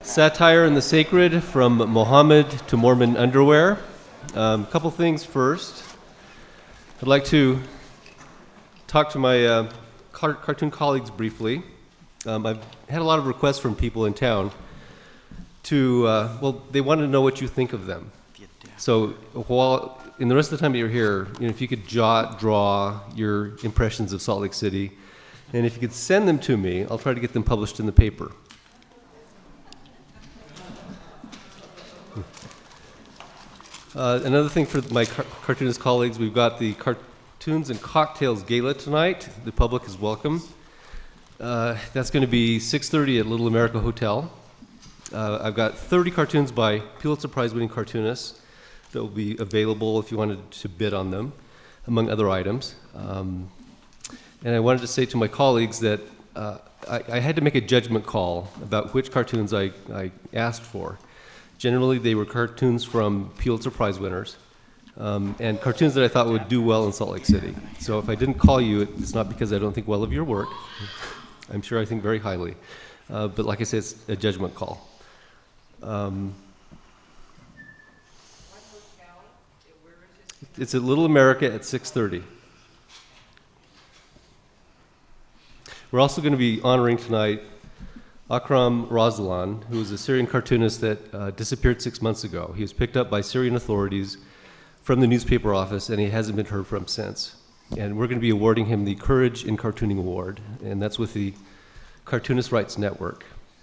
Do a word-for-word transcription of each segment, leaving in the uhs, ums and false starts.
Satire and the Sacred, from Mohammed to Mormon Underwear. A um, couple things first. I'd like to talk to my uh, car cartoon colleagues briefly. Um, I've had a lot of requests from people in town to, uh, well, they want to know what you think of them. So while, in the rest of the time that you're here, you know, if you could jot, draw your impressions of Salt Lake City, and if you could send them to me, I'll try to get them published in the paper. Uh, another thing for my car cartoonist colleagues, we've got the Cartoons and Cocktails Gala tonight. The public is welcome. Uh, that's going to be six thirty at Little America Hotel. Uh, I've got thirty cartoons by Pulitzer Prize winning cartoonists that will be available if you wanted to bid on them, among other items. Um, and I wanted to say to my colleagues that uh, I, I had to make a judgment call about which cartoons I, I asked for. Generally, they were cartoons from Pulitzer Prize winners, um, and cartoons that I thought would do well in Salt Lake City. So if I didn't call you, it's not because I don't think well of your work. I'm sure I think very highly. Uh, but like I said, it's a judgment call. Um, it's at Little America at six thirty. We're also going to be honoring tonight Akram Razlan, who is a Syrian cartoonist that uh, disappeared six months ago. He was picked up by Syrian authorities from the newspaper office, and he hasn't been heard from since. And we're going to be awarding him the Courage in Cartooning Award, and that's with the Cartoonist Rights Network.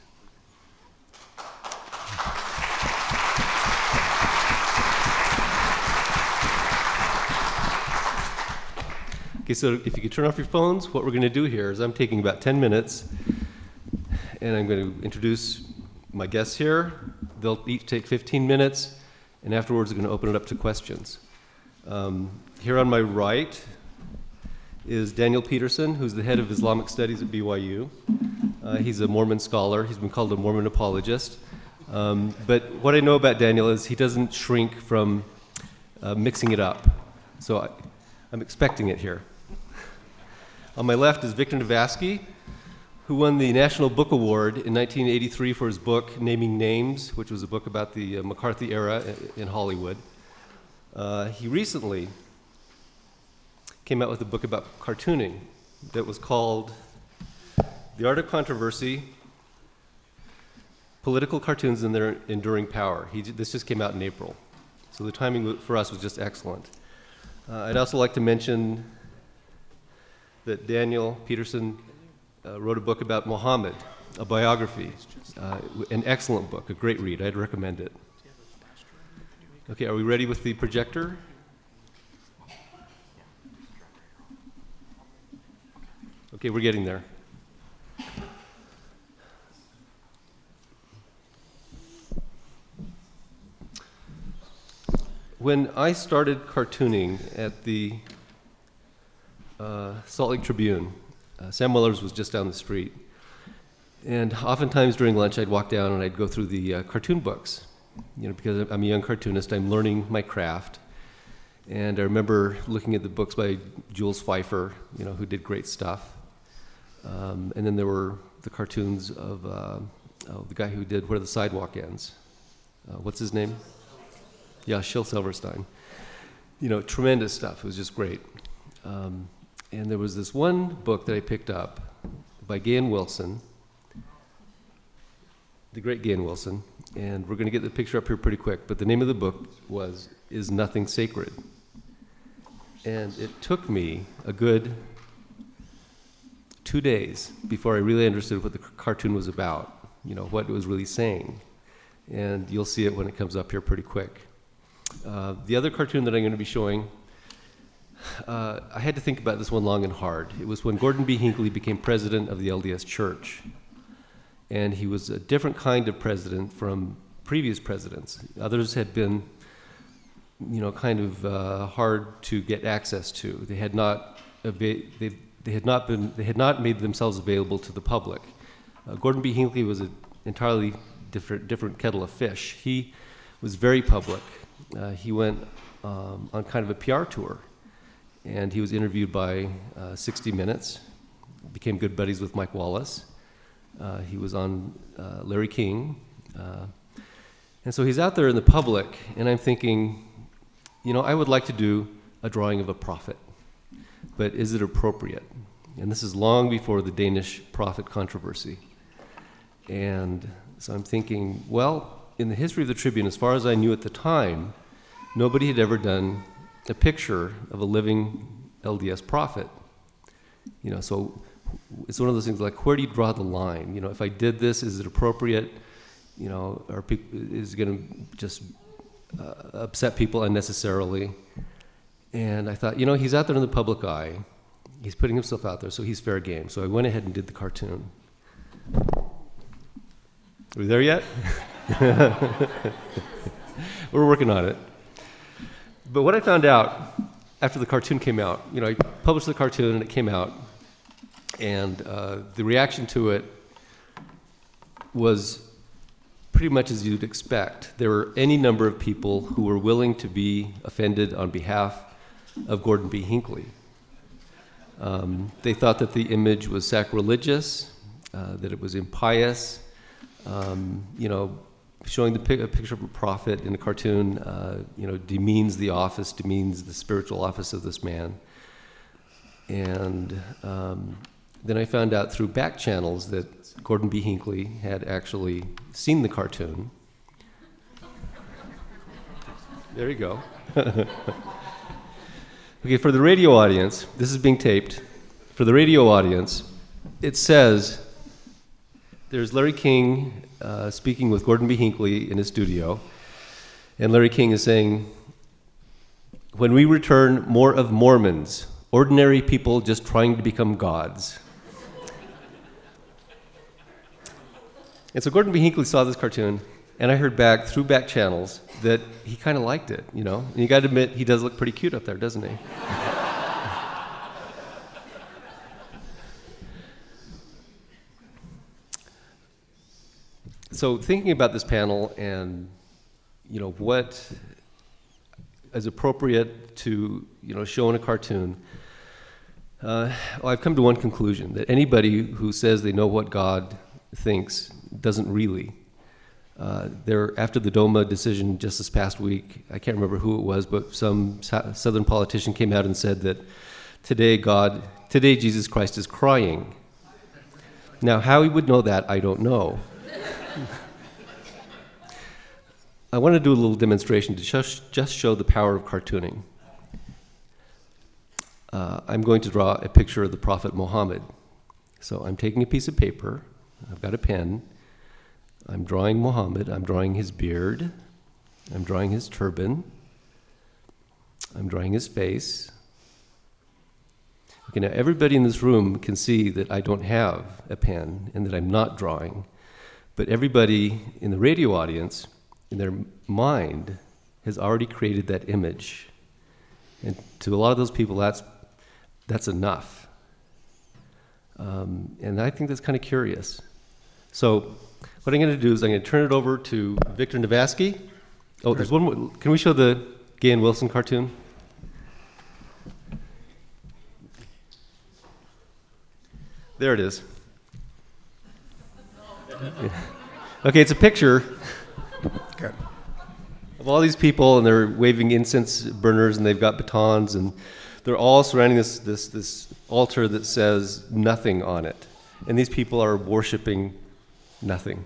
Okay, so if you could turn off your phones, what we're going to do here is I'm taking about ten minutes, and I'm going to introduce my guests here. They'll each take fifteen minutes, and afterwards we're going to open it up to questions. Um, here on my right is Daniel Peterson, who's the head of Islamic Studies at B Y U. Uh, he's a Mormon scholar. He's been called a Mormon apologist. Um, but what I know about Daniel is he doesn't shrink from uh, mixing it up. So I, I'm expecting it here. On my left is Victor Navasky, who won the National Book Award in nineteen eighty-three for his book Naming Names, which was a book about the uh, McCarthy era in Hollywood. Uh, he recently came out with a book about cartooning that was called The Art of Controversy, Political Cartoons and Their Enduring Power. He, this just came out in April, so the timing for us was just excellent. Uh, I'd also like to mention that Daniel Peterson uh, wrote a book about Muhammad, a biography, uh, an excellent book, a great read. I'd recommend it. Okay, are we ready with the projector? Okay, we're getting there. When I started cartooning at the uh, Salt Lake Tribune, uh, Sam Weller's was just down the street. And oftentimes during lunch, I'd walk down and I'd go through the uh, cartoon books. You know, because I'm a young cartoonist, I'm learning my craft. And I remember looking at the books by Jules Feiffer, you know, who did great stuff. Um, and then there were the cartoons of uh, oh, the guy who did Where the Sidewalk Ends. Uh, what's his name? Yeah, Shel Silverstein. You know, tremendous stuff. It was just great. Um, and there was this one book that I picked up by Gahan Wilson, the great Gahan Wilson, and we're going to get the picture up here pretty quick, but the name of the book was Is Nothing Sacred? And it took me a good two days before I really understood what the cartoon was about, you know, what it was really saying. And you'll see it when it comes up here pretty quick. Uh, the other cartoon that I'm going to be showing, uh, I had to think about this one long and hard. It was when Gordon B. Hinckley became president of the L D S Church. And he was a different kind of president from previous presidents. Others had been, you know, kind of uh, hard to get access to. They had not, they, they had not been, they had not made themselves available to the public. Uh, Gordon B. Hinckley was an entirely different, different kettle of fish. He was very public. Uh, he went um, on kind of a P R tour, and he was interviewed by uh, sixty minutes, became good buddies with Mike Wallace. Uh, he was on uh, Larry King, Uh, and so he's out there in the public, and I'm thinking, you know, I would like to do a drawing of a prophet, but is it appropriate? And this is long before the Danish prophet controversy. And so I'm thinking, well, in the history of the Tribune, as far as I knew at the time, nobody had ever done a picture of a living L D S prophet. You know, so it's one of those things like, where do you draw the line? You know, if I did this, is it appropriate? You know, are people, is it going to just uh, upset people unnecessarily? And I thought, you know, he's out there in the public eye. He's putting himself out there, so he's fair game. So I went ahead and did the cartoon. Are we there yet? We're working on it. But what I found out after the cartoon came out, you know, I published the cartoon and it came out, and uh, the reaction to it was pretty much as you'd expect. There were any number of people who were willing to be offended on behalf of Gordon B. Hinckley. Um, they thought that the image was sacrilegious, uh, that it was impious. Um, you know, showing the pic- a picture of a prophet in a cartoon, uh, you know, demeans the office, demeans the spiritual office of this man. And um, then I found out through back channels that Gordon B. Hinckley had actually seen the cartoon. There you go. Okay, for the radio audience, this is being taped. For the radio audience, it says, there's Larry King uh, speaking with Gordon B. Hinckley in his studio, and Larry King is saying, when we return, more of Mormons, ordinary people just trying to become gods. And so Gordon B. Hinckley saw this cartoon, and I heard back, through back channels, that he kind of liked it, you know? And you got to admit, he does look pretty cute up there, doesn't he? So thinking about this panel and, you know, what is appropriate to, you know, show in a cartoon, uh, well, I've come to one conclusion, that anybody who says they know what God thinks doesn't really. Uh, there, after the DOMA decision just this past week, I can't remember who it was, but some Southern politician came out and said that today God, today Jesus Christ is crying. Now, how he would know that, I don't know. I want to do a little demonstration to just, just show the power of cartooning. Uh, I'm going to draw a picture of the Prophet Muhammad. So I'm taking a piece of paper, I've got a pen, I'm drawing Muhammad, I'm drawing his beard, I'm drawing his turban, I'm drawing his face. Okay, now everybody in this room can see that I don't have a pen and that I'm not drawing, but everybody in the radio audience, in their mind, has already created that image. And to a lot of those people, that's, that's enough. Um, and I think that's kind of curious. So what I'm going to do is I'm going to turn it over to Victor Navasky. Oh, there's one more. Can we show the Gay and Wilson cartoon? There it is. Yeah. Okay, it's a picture Good. of all these people, and they're waving incense burners, and they've got batons, and they're all surrounding this, this, this altar that says nothing on it. And these people are worshiping nothing.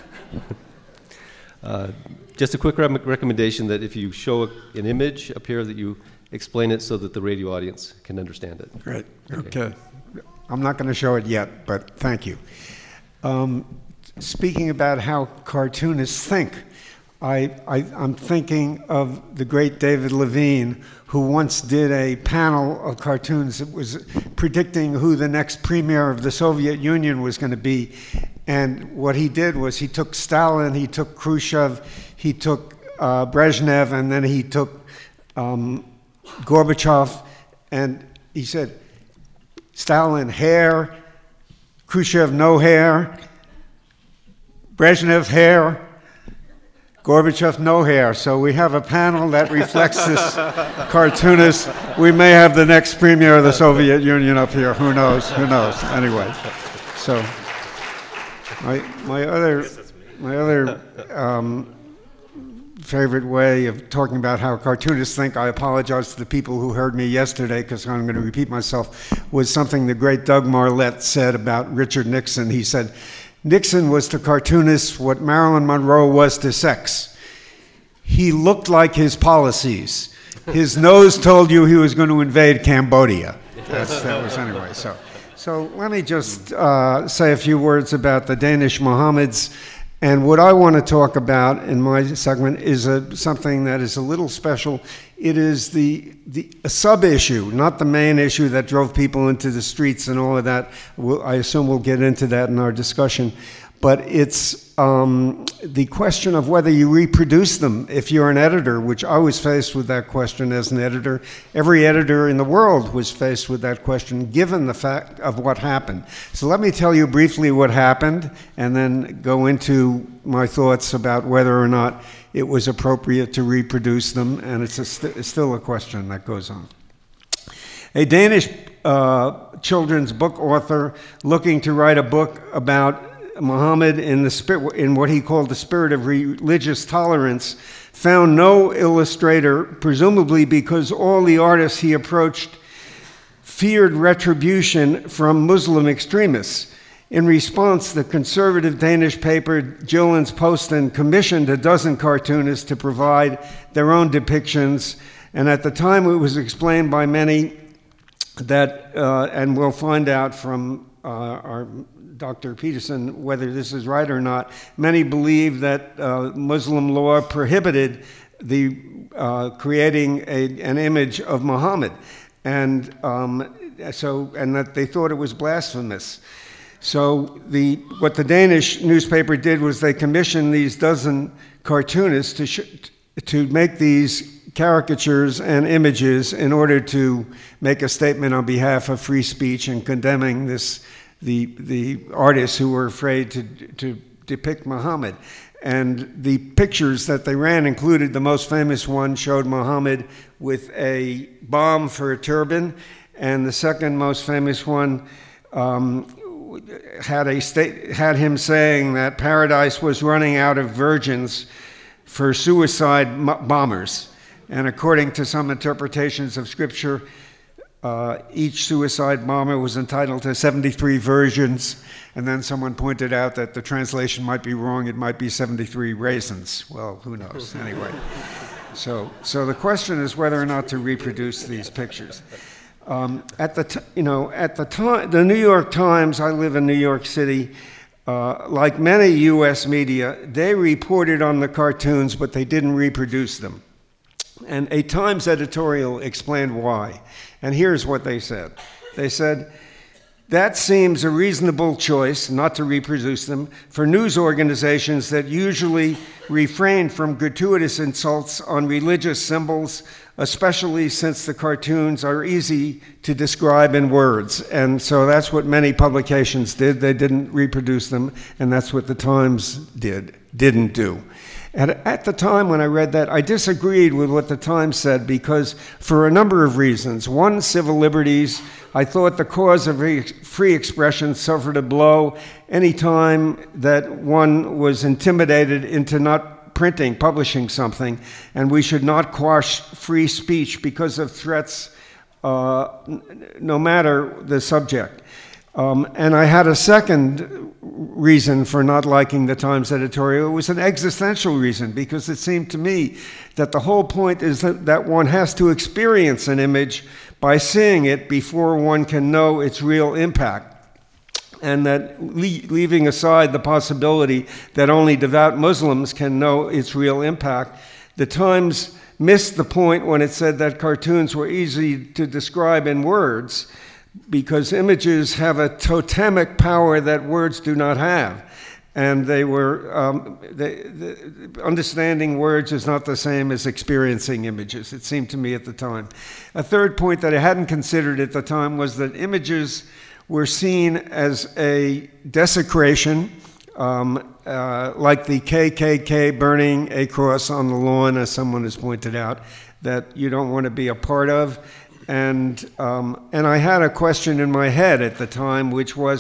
uh, just a quick re- recommendation that if you show a, an image up here, that you explain it so that the radio audience can understand it. Great. Okay. Okay. I'm not going to show it yet, but thank you. Um, speaking about how cartoonists think, I, I, I'm thinking of the great David Levine, who once did a panel of cartoons that was predicting who the next premier of the Soviet Union was going to be. And what he did was he took Stalin, he took Khrushchev, he took uh, Brezhnev, and then he took um, Gorbachev, and he said, Stalin, hair, Khrushchev, no hair, Brezhnev, hair, Gorbachev, no hair. So we have a panel that reflects this cartoonist. We may have the next premier of the Soviet Union up here. Who knows? Who knows? Anyway, so my my other my other um, favorite way of talking about how cartoonists think, I apologize to the people who heard me yesterday because I'm going to repeat myself, was something the great Doug Marlette said about Richard Nixon. He said, Nixon was to cartoonists what Marilyn Monroe was to sex. He looked like his policies. His nose told you he was going to invade Cambodia. That's, that was anyway. So, so let me just uh, say a few words about the Danish Mohammeds. And what I want to talk about in my segment is a, something that is a little special. It is the, the a sub-issue, not the main issue that drove people into the streets and all of that. We'll, I assume we'll get into that in our discussion. But it's um, the question of whether you reproduce them if you're an editor, which I was faced with that question as an editor. Every editor in the world was faced with that question, given the fact of what happened. So let me tell you briefly what happened, and then go into my thoughts about whether or not it was appropriate to reproduce them, and it's, a st- it's still a question that goes on. A Danish uh, children's book author looking to write a book about Muhammad in, the spirit, in what he called the spirit of religious tolerance, found no illustrator, presumably because all the artists he approached feared retribution from Muslim extremists. In response, the conservative Danish paper Jyllands-Posten commissioned a dozen cartoonists to provide their own depictions, and at the time it was explained by many that, uh, and we'll find out from uh, our Doctor Peterson whether this is right or not, many believe that uh, Muslim law prohibited the uh, creating a, an image of Muhammad, and um, so and that they thought it was blasphemous. So the what the Danish newspaper did was they commissioned these dozen cartoonists to sh- to make these caricatures and images in order to make a statement on behalf of free speech and condemning this. The, the artists who were afraid to, to depict Muhammad. And the pictures that they ran included, the most famous one showed Muhammad with a bomb for a turban, and the second most famous one um, had, a state, had him saying that paradise was running out of virgins for suicide bombers. And according to some interpretations of scripture, Uh, each suicide bomber was entitled to seventy-three versions, and then someone pointed out that the translation might be wrong. It might be seventy-three raisins. Well, who knows? Anyway, so so the question is whether or not to reproduce these pictures. Um, at the t- you know at the time, the New York Times. I live in New York City. Uh, like many U S media, they reported on the cartoons, but they didn't reproduce them. And a Times editorial explained why. And here's what they said. They said, that seems a reasonable choice, not to reproduce them, for news organizations that usually refrain from gratuitous insults on religious symbols, especially since the cartoons are easy to describe in words. And so that's what many publications did. They didn't reproduce them, and that's what the Times did, didn't do. And at the time when I read that, I disagreed with what the Times said because for a number of reasons. One, civil liberties. I thought the cause of free expression suffered a blow any time that one was intimidated into not printing, publishing something, and we should not quash free speech because of threats, uh, no matter the subject. Um, and I had a second reason for not liking the Times editorial. It was an existential reason, because it seemed to me that the whole point is that, that one has to experience an image by seeing it before one can know its real impact. And that le- leaving aside the possibility that only devout Muslims can know its real impact, the Times missed the point when it said that cartoons were easy to describe in words, because images have a totemic power that words do not have. And they were, um, they, the, understanding words is not the same as experiencing images, it seemed to me at the time. A third point that I hadn't considered at the time was that images were seen as a desecration, um, uh, like the K K K burning a cross on the lawn, as someone has pointed out, that you don't want to be a part of. And um, and I had a question in my head at the time, which was,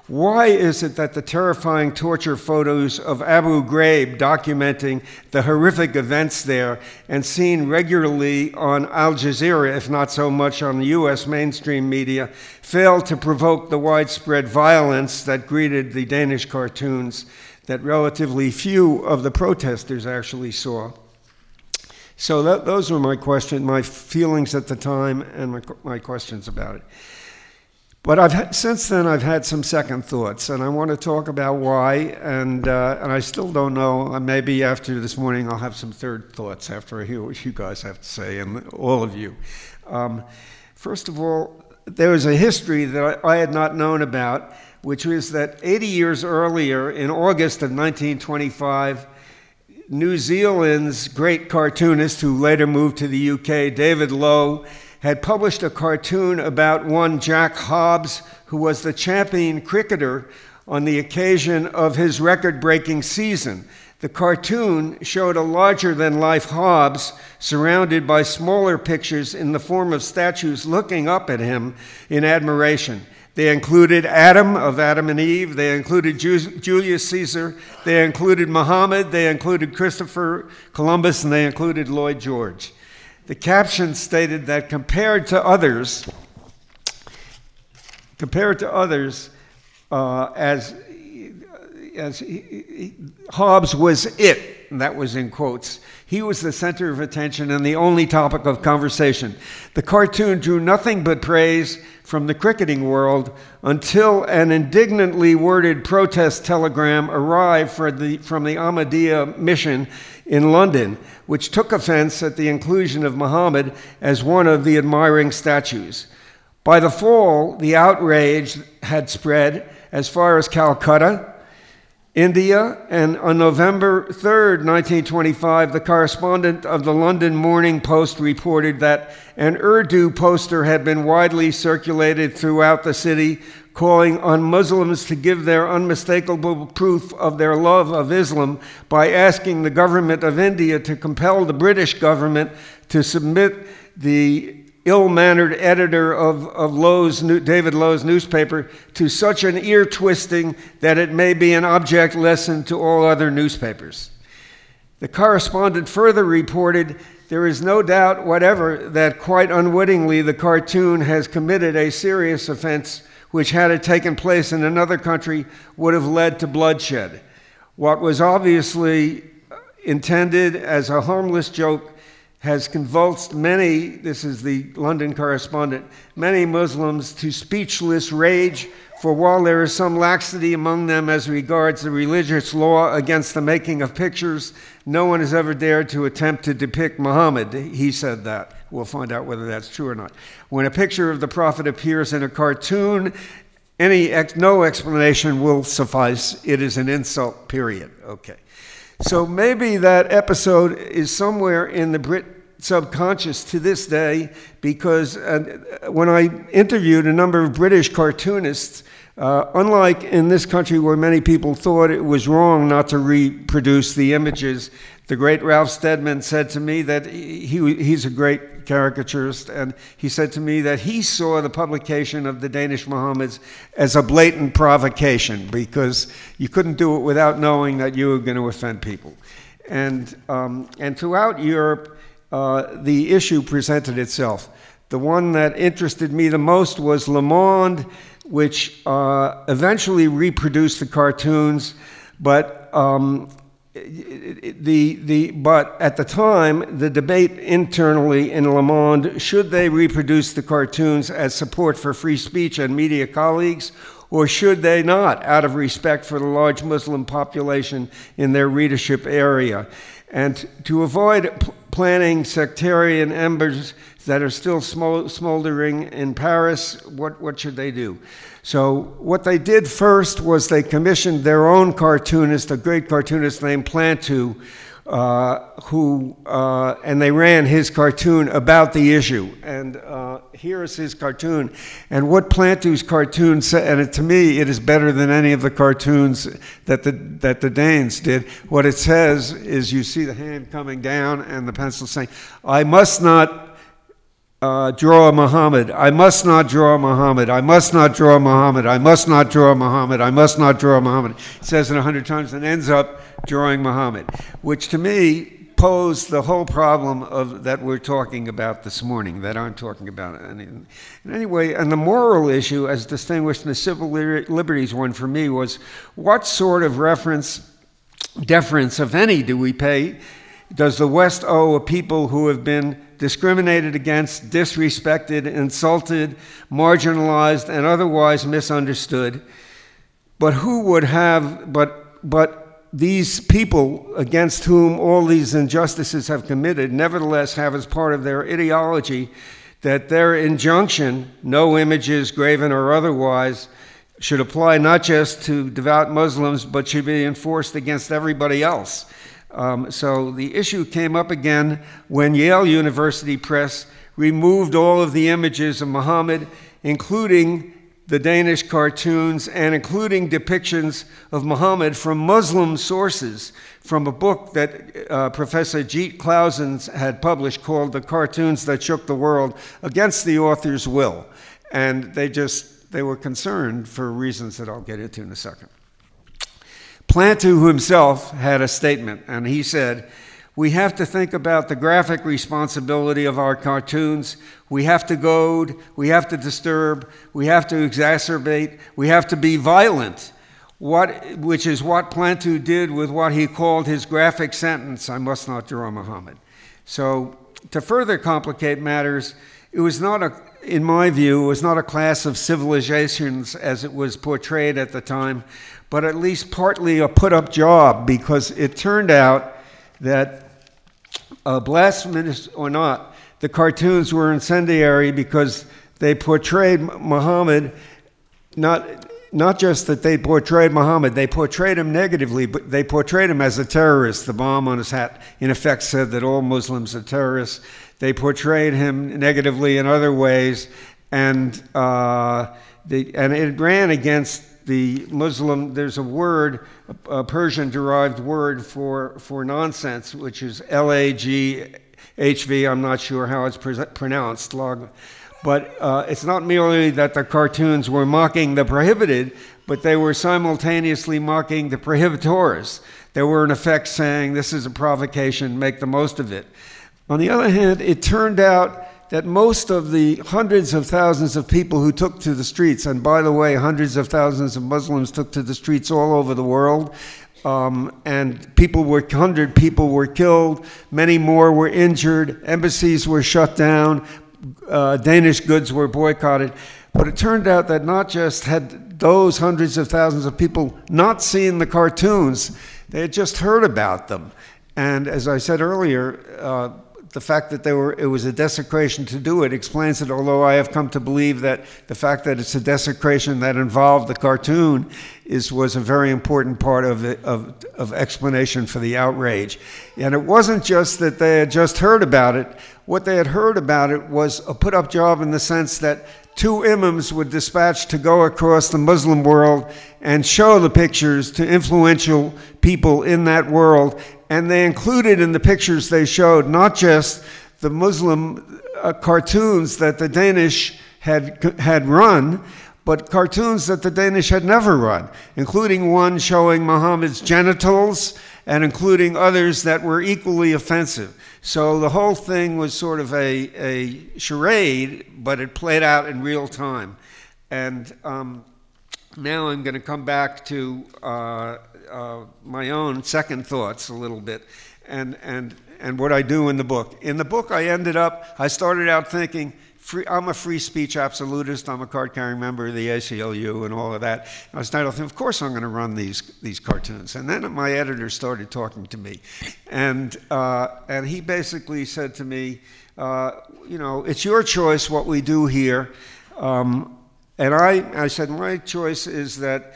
Why is it that the terrifying torture photos of Abu Ghraib documenting the horrific events there and seen regularly on Al Jazeera, if not so much on the U S mainstream media, failed to provoke the widespread violence that greeted the Danish cartoons that relatively few of the protesters actually saw? So that, those were my questions, my feelings at the time, and my, my questions about it. But I've had, since then, I've had some second thoughts, and I want to talk about why, and, uh, and I still don't know. Uh, maybe after this morning I'll have some third thoughts after I hear what you guys have to say, and all of you. Um, first of all, there was a history that I, I had not known about, which was that eighty years earlier, in August of nineteen twenty-five, New Zealand's great cartoonist, who later moved to the U K, David Lowe, had published a cartoon about one Jack Hobbs, who was the champion cricketer on the occasion of his record-breaking season. The cartoon showed a larger-than-life Hobbs surrounded by smaller pictures in the form of statues looking up at him in admiration. They included Adam of Adam and Eve, they included Ju- Julius Caesar, they included Muhammad, they included Christopher Columbus, and they included Lloyd George. The caption stated that compared to others, compared to others, uh, as, as he, he, Hobbes was it, and that was in quotes. He was the center of attention and the only topic of conversation. The cartoon drew nothing but praise from the cricketing world until an indignantly worded protest telegram arrived for the, from the Ahmadiyya mission in London, which took offense at the inclusion of Muhammad as one of the admiring statues. By the fall, the outrage had spread as far as Calcutta, India, and on November third, nineteen twenty-five, the correspondent of the London Morning Post reported that an Urdu poster had been widely circulated throughout the city, calling on Muslims to give their unmistakable proof of their love of Islam by asking the government of India to compel the British government to submit the ill-mannered editor of, of Lowe's, David Lowe's newspaper to such an ear-twisting that it may be an object lesson to all other newspapers. The correspondent further reported, there is no doubt whatever that quite unwittingly the cartoon has committed a serious offense which, had it taken place in another country, would have led to bloodshed. What was obviously intended as a harmless joke has convulsed many, this is the London correspondent, many Muslims to speechless rage, for while there is some laxity among them as regards the religious law against the making of pictures, no one has ever dared to attempt to depict Muhammad. He said that. We'll find out whether that's true or not. When a picture of the prophet appears in a cartoon, any ex- no explanation will suffice. It is an insult, period. Okay. So maybe that episode is somewhere in the Brit subconscious to this day, because uh, when I interviewed a number of British cartoonists, uh, unlike in this country where many people thought it was wrong not to reproduce the images, the great Ralph Steadman said to me that he, he's a great caricaturist, and he said to me that he saw the publication of the Danish Mohammeds as a blatant provocation, because you couldn't do it without knowing that you were going to offend people. And, um, and throughout Europe, uh, the issue presented itself. The one that interested me the most was Le Monde, which uh, eventually reproduced the cartoons, but um, The, the, but at the time, the debate internally in Le Monde, should they reproduce the cartoons as support for free speech and media colleagues, or should they not, out of respect for the large Muslim population in their readership area? And to avoid p- planting sectarian embers that are still smol- smoldering in Paris, what, what should they do? So what they did first was they commissioned their own cartoonist, a great cartoonist named Plantu, uh, who, uh, and they ran his cartoon about the issue. And uh, here is his cartoon. And what Plantu's cartoon said, and it, to me, it is better than any of the cartoons that the, that the Danes did. What it says is you see the hand coming down and the pencil saying, I must not uh, draw Muhammad. I must not draw Muhammad. I must not draw Muhammad. I must not draw Muhammad. I must not draw Muhammad. He says it a hundred times and ends up drawing Muhammad, which to me posed the whole problem of that we're talking about this morning, that I'm talking about. And anyway, and the moral issue, as distinguished from the civil liberties one for me, was what sort of reference, deference, if any, do we pay? Does the West owe a people who have been discriminated against, disrespected, insulted, marginalized, and otherwise misunderstood? But who would have, but, but, these people against whom all these injustices have committed nevertheless have as part of their ideology that their injunction, no images, graven or otherwise, should apply not just to devout Muslims, but should be enforced against everybody else. Um, so the issue came up again when Yale University Press removed all of the images of Muhammad, including the Danish cartoons, and including depictions of Muhammad from Muslim sources, from a book that uh, Professor Jeet Clausens had published called The Cartoons That Shook the World, against the author's will. And they just, they were concerned for reasons that I'll get into in a second. Plantu himself had a statement, and he said, "We have to think about the graphic responsibility of our cartoons. We have to goad, we have to disturb, we have to exacerbate, we have to be violent," what, which is what Plantu did with what he called his graphic sentence, "I must not draw Muhammad." So to further complicate matters, it was not a, in my view, it was not a class of civilizations as it was portrayed at the time, but at least partly a put-up job, because it turned out that, uh, blasphemous or not, the cartoons were incendiary because they portrayed Muhammad, not, not just that they portrayed Muhammad, they portrayed him negatively, but they portrayed him as a terrorist. The bomb on his hat, in effect, said that all Muslims are terrorists. They portrayed him negatively in other ways, and, uh, the, and it ran against the Muslim. There's a word, a Persian-derived word for, for nonsense, which is L A G H V. I'm not sure how it's pronounced, log. But uh, it's not merely that the cartoons were mocking the prohibited, but they were simultaneously mocking the prohibitors. They were in effect saying, this is a provocation, make the most of it. On the other hand, it turned out that most of the hundreds of thousands of people who took to the streets, and by the way, hundreds of thousands of Muslims took to the streets all over the world, um, and people were, hundred people were killed, many more were injured, embassies were shut down, uh, Danish goods were boycotted. But it turned out that not just had those hundreds of thousands of people not seen the cartoons, they had just heard about them. And as I said earlier, uh, the fact that they were, it was a desecration to do it explains it, although I have come to believe that the fact that it's a desecration that involved the cartoon is, was a very important part of, it, of, of explanation for the outrage. And it wasn't just that they had just heard about it. What they had heard about it was a put-up job in the sense that two imams were dispatched to go across the Muslim world and show the pictures to influential people in that world. And they included in the pictures they showed not just the Muslim uh, cartoons that the Danish had, had run, but cartoons that the Danish had never run, including one showing Muhammad's genitals and including others that were equally offensive. So the whole thing was sort of a, a charade, but it played out in real time. And um, now I'm going to come back to uh, uh, my own second thoughts a little bit, and, and, and what I do in the book. In the book, I ended up, I started out thinking, free, I'm a free speech absolutist, I'm a card-carrying member of the A C L U and all of that. And I started thinking, of course I'm going to run these, these cartoons. And then my editor started talking to me. And, uh, and he basically said to me, uh, you know, it's your choice what we do here. Um, and I, I said, my choice is that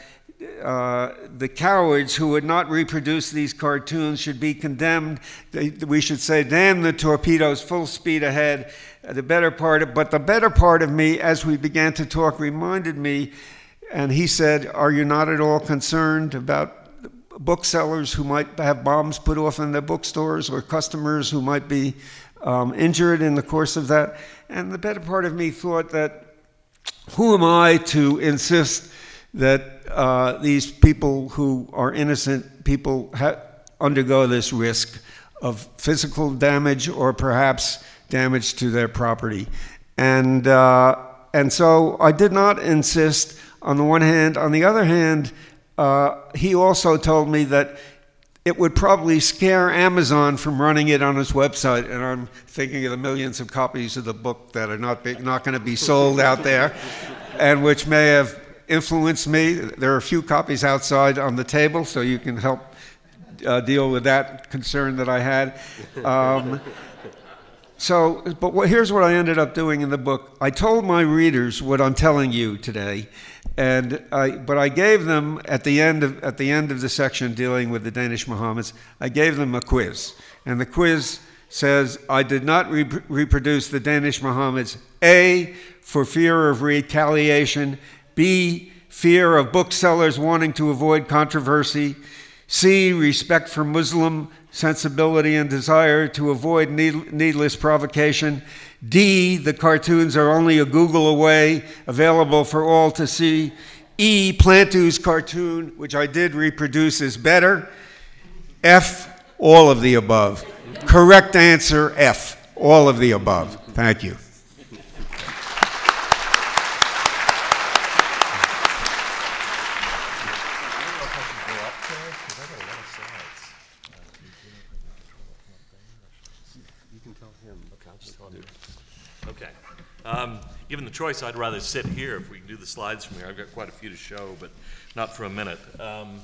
Uh, the cowards who would not reproduce these cartoons should be condemned. They, we should say, damn the torpedoes, full speed ahead. Uh, the better part of, but the better part of me, as we began to talk, reminded me, and he said, are you not at all concerned about booksellers who might have bombs put off in their bookstores, or customers who might be um, injured in the course of that. And the better part of me thought that, who am I to insist that uh, these people who are innocent people ha- undergo this risk of physical damage or perhaps damage to their property. And, uh, and so I did not insist on the one hand. On the other hand, uh, he also told me that it would probably scare Amazon from running it on its website, and I'm thinking of the millions of copies of the book that are not, be, not going to be sold out there, and which may have influenced me. There are a few copies outside on the table, so you can help uh, deal with that concern that I had. Um, so, but what, here's what I ended up doing in the book. I told my readers what I'm telling you today, and I, but I gave them at the end of at the end of the section dealing with the Danish Mohammeds, I gave them a quiz, and the quiz says I did not re- reproduce the Danish Mohammeds, A, for fear of retaliation, B, fear of booksellers wanting to avoid controversy, C, respect for Muslim sensibility and desire to avoid need, needless provocation, D, the cartoons are only a Google away, available for all to see, E, Plantu's cartoon, which I did reproduce, is better, F, all of the above. Correct answer, F, all of the above. Thank you. Okay. Um, given the choice, I'd rather sit here if we can do the slides from here. I've got quite a few to show, but not for a minute. Um,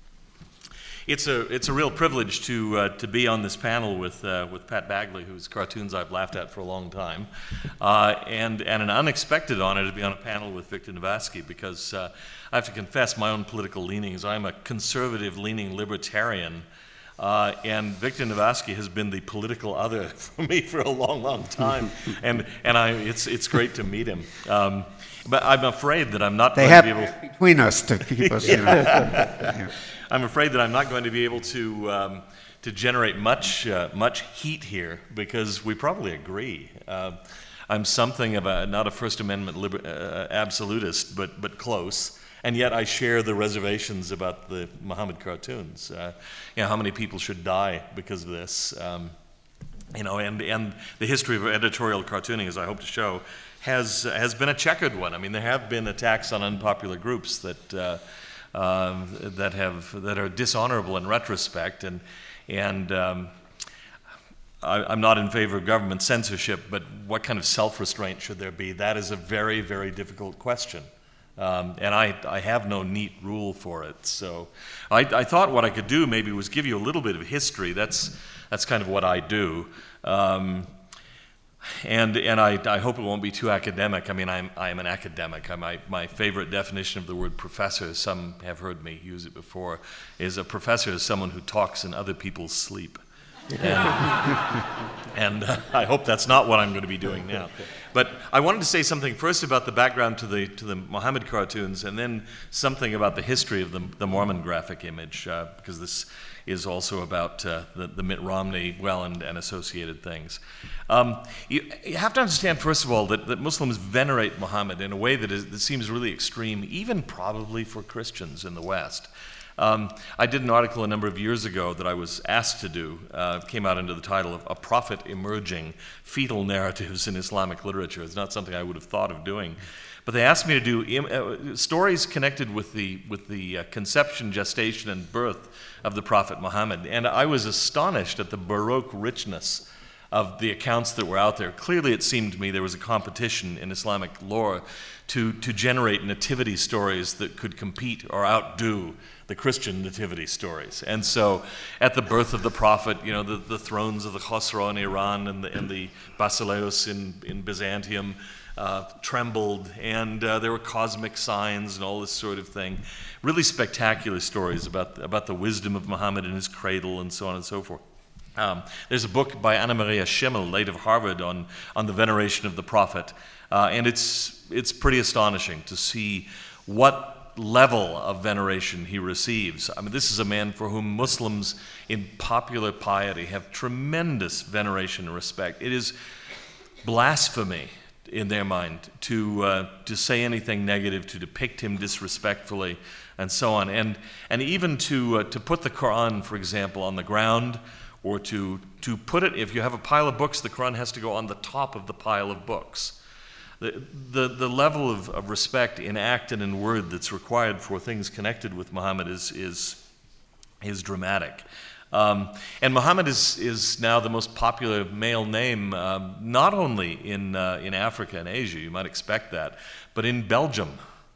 it's a it's a real privilege to uh, to be on this panel with uh, with Pat Bagley, whose cartoons I've laughed at for a long time, uh, and and an unexpected honor to be on a panel with Victor Navasky, because uh, I have to confess my own political leanings. I'm a conservative-leaning libertarian. Uh, and Victor Navasky has been the political other for me for a long, long time, and and I it's it's great to meet him. Um, but I'm afraid that I'm not they going have to be able between us to keep us. You know. Yeah. I'm afraid that I'm not going to be able to um, to generate much uh, much heat here, because we probably agree. Uh, I'm something of a not a First Amendment liber- uh, absolutist, but but close. And yet I share the reservations about the Mohammed cartoons. Uh, you know, how many people should die because of this? Um, you know, and, and the history of editorial cartooning, as I hope to show, has has been a checkered one. I mean, there have been attacks on unpopular groups that uh, uh, that have that are dishonorable in retrospect, and and um, I, I'm not in favor of government censorship, but what kind of self-restraint should there be? That is a very, very difficult question. Um, and I, I have no neat rule for it. So I, I thought what I could do maybe was give you a little bit of history. That's, that's kind of what I do. Um, and and I, I hope it won't be too academic. I mean, I'm, I'm an academic. I, my, my favorite definition of the word professor, some have heard me use it before, is a professor is someone who talks in other people's sleep. And, and uh, I hope that's not what I'm going to be doing now. But I wanted to say something first about the background to the to the Mohammed cartoons, and then something about the history of the, the Mormon graphic image, uh, because this is also about uh, the, the Mitt Romney, well, and, and associated things. Um, you, you have to understand, first of all, that, that Muslims venerate Muhammad in a way that, is, that seems really extreme, even probably for Christians in the West. Um, I did an article a number of years ago that I was asked to do, uh, came out under the title of A Prophet Emerging, Fetal Narratives in Islamic Literature. It's not something I would have thought of doing. But they asked me to do im- uh, stories connected with the, with the uh, conception, gestation, and birth of the Prophet Muhammad. And I was astonished at the Baroque richness of the accounts that were out there. Clearly, it seemed to me there was a competition in Islamic lore to, to generate nativity stories that could compete or outdo the Christian nativity stories. And so at the birth of the prophet, you know, the, the thrones of the Khosrow in Iran and the, and the Basileus in, in Byzantium uh, trembled, and uh, there were cosmic signs and all this sort of thing. Really spectacular stories about, about the wisdom of Muhammad in his cradle and so on and so forth. Um, there's a book by Anna Maria Schimmel, late of Harvard, on, on the veneration of the prophet, uh, and it's, it's pretty astonishing to see what level of veneration he receives. I mean, this is a man for whom Muslims in popular piety have tremendous veneration and respect. It is blasphemy in their mind to uh, to say anything negative, to depict him disrespectfully, and so on. And and even to uh, to put the Quran, for example, on the ground, or to to put it, if you have a pile of books, the Quran has to go on the top of the pile of books. The, the, the level of, of respect in act and in word that's required for things connected with Muhammad is, is, is dramatic. Um, and Muhammad is, is now the most popular male name, um, not only in, uh, in Africa and Asia, you might expect that, but in Belgium,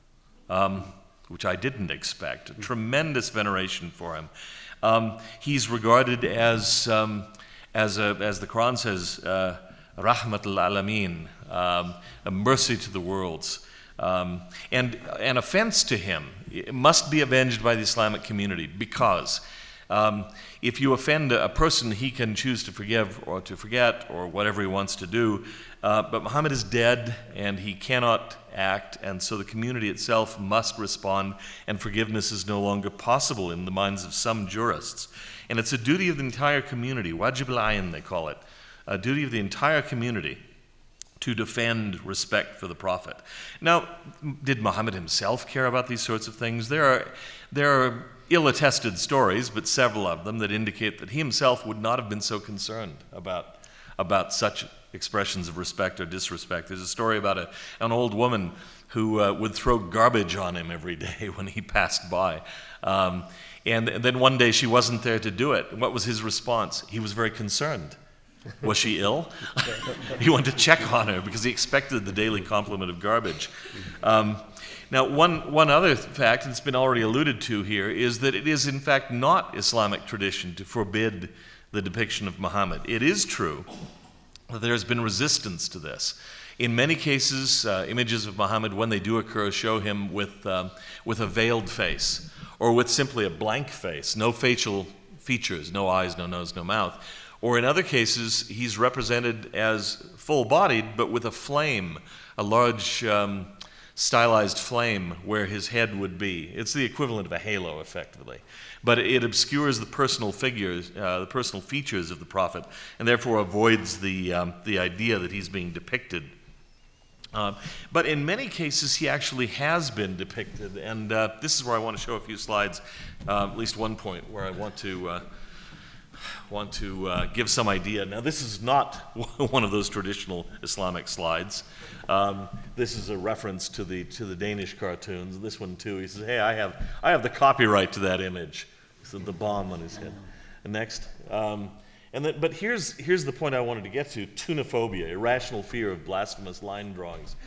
um, which I didn't expect. A tremendous veneration for him. Um, he's regarded as, um, as, a, as the Quran says, uh, Rahmatul Alameen, um, a mercy to the worlds. Um, and an offense to him must be avenged by the Islamic community, because um, if you offend a person, he can choose to forgive or to forget or whatever he wants to do. Uh, but Muhammad is dead and he cannot act, and so the community itself must respond, and forgiveness is no longer possible in the minds of some jurists. And it's a duty of the entire community, wajib al-ayn they call it, a duty of the entire community to defend respect for the Prophet. Now, did Muhammad himself care about these sorts of things? There are, there are ill-attested stories, but several of them, that indicate that he himself would not have been so concerned about, about such expressions of respect or disrespect. There's a story about a, an old woman who uh, would throw garbage on him every day when he passed by. Um, and then one day she wasn't there to do it. What was his response? He was very concerned. Was she ill? He wanted to check on her because he expected the daily compliment of garbage. Um, now, one, one other fact, and it's been already alluded to here, is that it is in fact not Islamic tradition to forbid the depiction of Muhammad. It is true that there has been resistance to this. In many cases, uh, images of Muhammad, when they do occur, show him with, um, with a veiled face, or with simply a blank face, no facial features, no eyes, no nose, no mouth. Or in other cases, he's represented as full-bodied, but with a flame, a large um, stylized flame where his head would be. It's the equivalent of a halo, effectively. But it obscures the personal figures, uh, the personal features of the Prophet, and therefore avoids the, um, the idea that he's being depicted. Uh, but in many cases, he actually has been depicted, and uh, this is where I want to show a few slides, uh, at least one point where I want to uh, want to uh, give some idea. Now, this is not one of those traditional Islamic slides. Um, this is a reference to the to the Danish cartoons. This one too. He says, "Hey, I have I have the copyright to that image." So the bomb on his head. And next, um, and then, but here's here's the point I wanted to get to: tunophobia, irrational fear of blasphemous line drawings.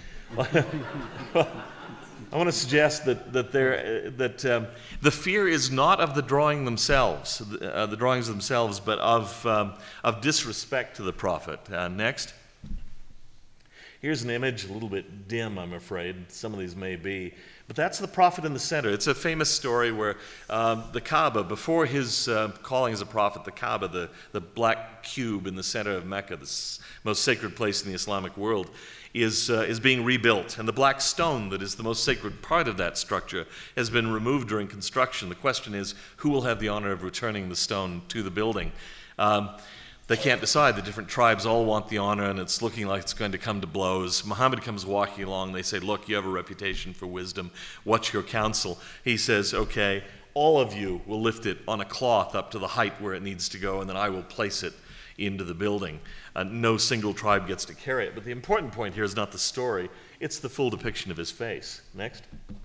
I want to suggest that that there that um, the fear is not of the drawing themselves, uh, the drawings themselves, but of um, of disrespect to the Prophet. Uh, next, here's an image, a little bit dim, I'm afraid. Some of these may be, but that's the Prophet in the center. It's a famous story where um, the Kaaba, before his uh, calling as a prophet, the Kaaba, the the black cube in the center of Mecca, the s- most sacred place in the Islamic world, is uh, is being rebuilt, and the black stone that is the most sacred part of that structure has been removed during construction. The question is, who will have the honor of returning the stone to the building? Um, they can't decide. The different tribes all want the honor, and it's looking like it's going to come to blows. Muhammad comes walking along. They say, "Look, you have a reputation for wisdom. What's your counsel?" He says, "Okay, all of you will lift it on a cloth up to the height where it needs to go, and then I will place it into the building. Uh, no single tribe gets to carry it." But the important point here is not the story, it's the full depiction of his face. Next.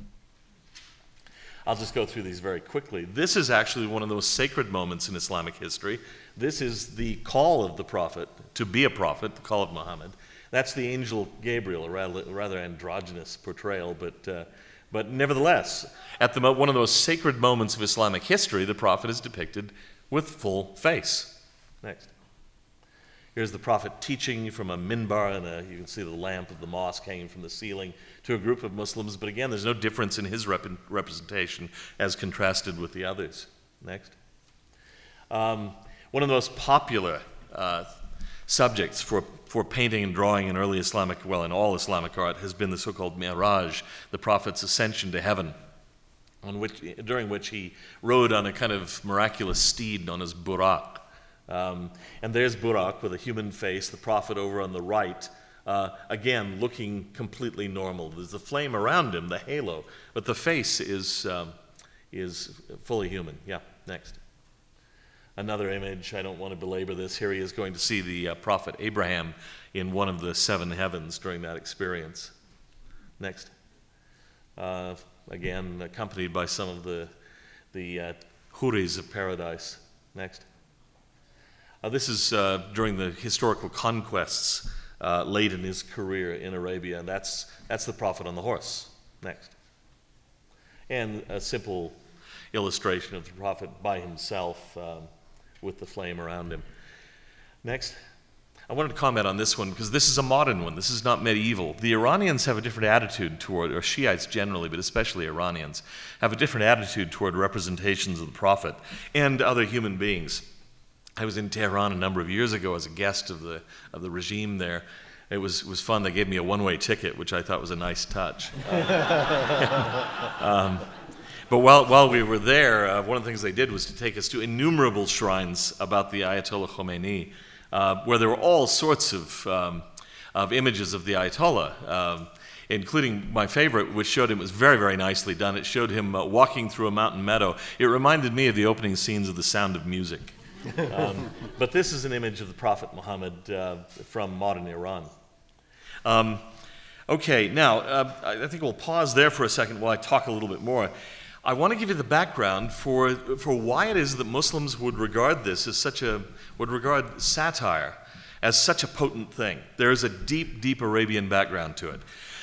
I'll just go through these very quickly. This is actually one of the most sacred moments in Islamic history. This is the call of the Prophet to be a prophet, the call of Muhammad. That's the angel Gabriel, a rather, rather androgynous portrayal, but uh, but nevertheless, at the mo- one of the most sacred moments of Islamic history, the Prophet is depicted with full face. Next. Here's the Prophet teaching from a minbar, and a, you can see the lamp of the mosque hanging from the ceiling to a group of Muslims. But again, there's no difference in his rep- representation as contrasted with the others. Next. Um, one of the most popular uh, subjects for, for painting and drawing in early Islamic, well, in all Islamic art, has been the so-called Mi'raj, the Prophet's ascension to heaven. on which, during which he rode on a kind of miraculous steed known as Burak. Um, and there's Burak with a human face, the prophet over on the right, uh, again looking completely normal. There's the flame around him, the halo, but the face is, um, is fully human. Yeah, next. Another image, I don't want to belabor this. Here he is going to see the uh, prophet Abraham in one of the seven heavens during that experience. Next. Uh, again, accompanied by some of the, the uh, huris of paradise. Next. Uh, this is uh, during the historical conquests uh, late in his career in Arabia, and that's, that's the prophet on the horse. Next. And a simple illustration of the prophet by himself um, with the flame around him. Next. I wanted to comment on this one because this is a modern one. This is not medieval. The Iranians have a different attitude toward, or Shiites generally, but especially Iranians, have a different attitude toward representations of the prophet and other human beings. I was in Tehran a number of years ago as a guest of the of the regime there. It was it was fun. They gave me a one-way ticket, which I thought was a nice touch. um, But while, while we were there, uh, one of the things they did was to take us to innumerable shrines about the Ayatollah Khomeini, uh, where there were all sorts of, um, of images of the Ayatollah, um, including my favorite, which showed him, it was very, very nicely done. It showed him uh, walking through a mountain meadow. It reminded me of the opening scenes of The Sound of Music. Um, but this is an image of the Prophet Muhammad uh, from modern Iran. Um, okay, now, uh, I think we'll pause there for a second while I talk a little bit more. I want to give you the background for, for why it is that Muslims would regard this as such a, would regard satire as such a potent thing. There is a deep, deep Arabian background to it.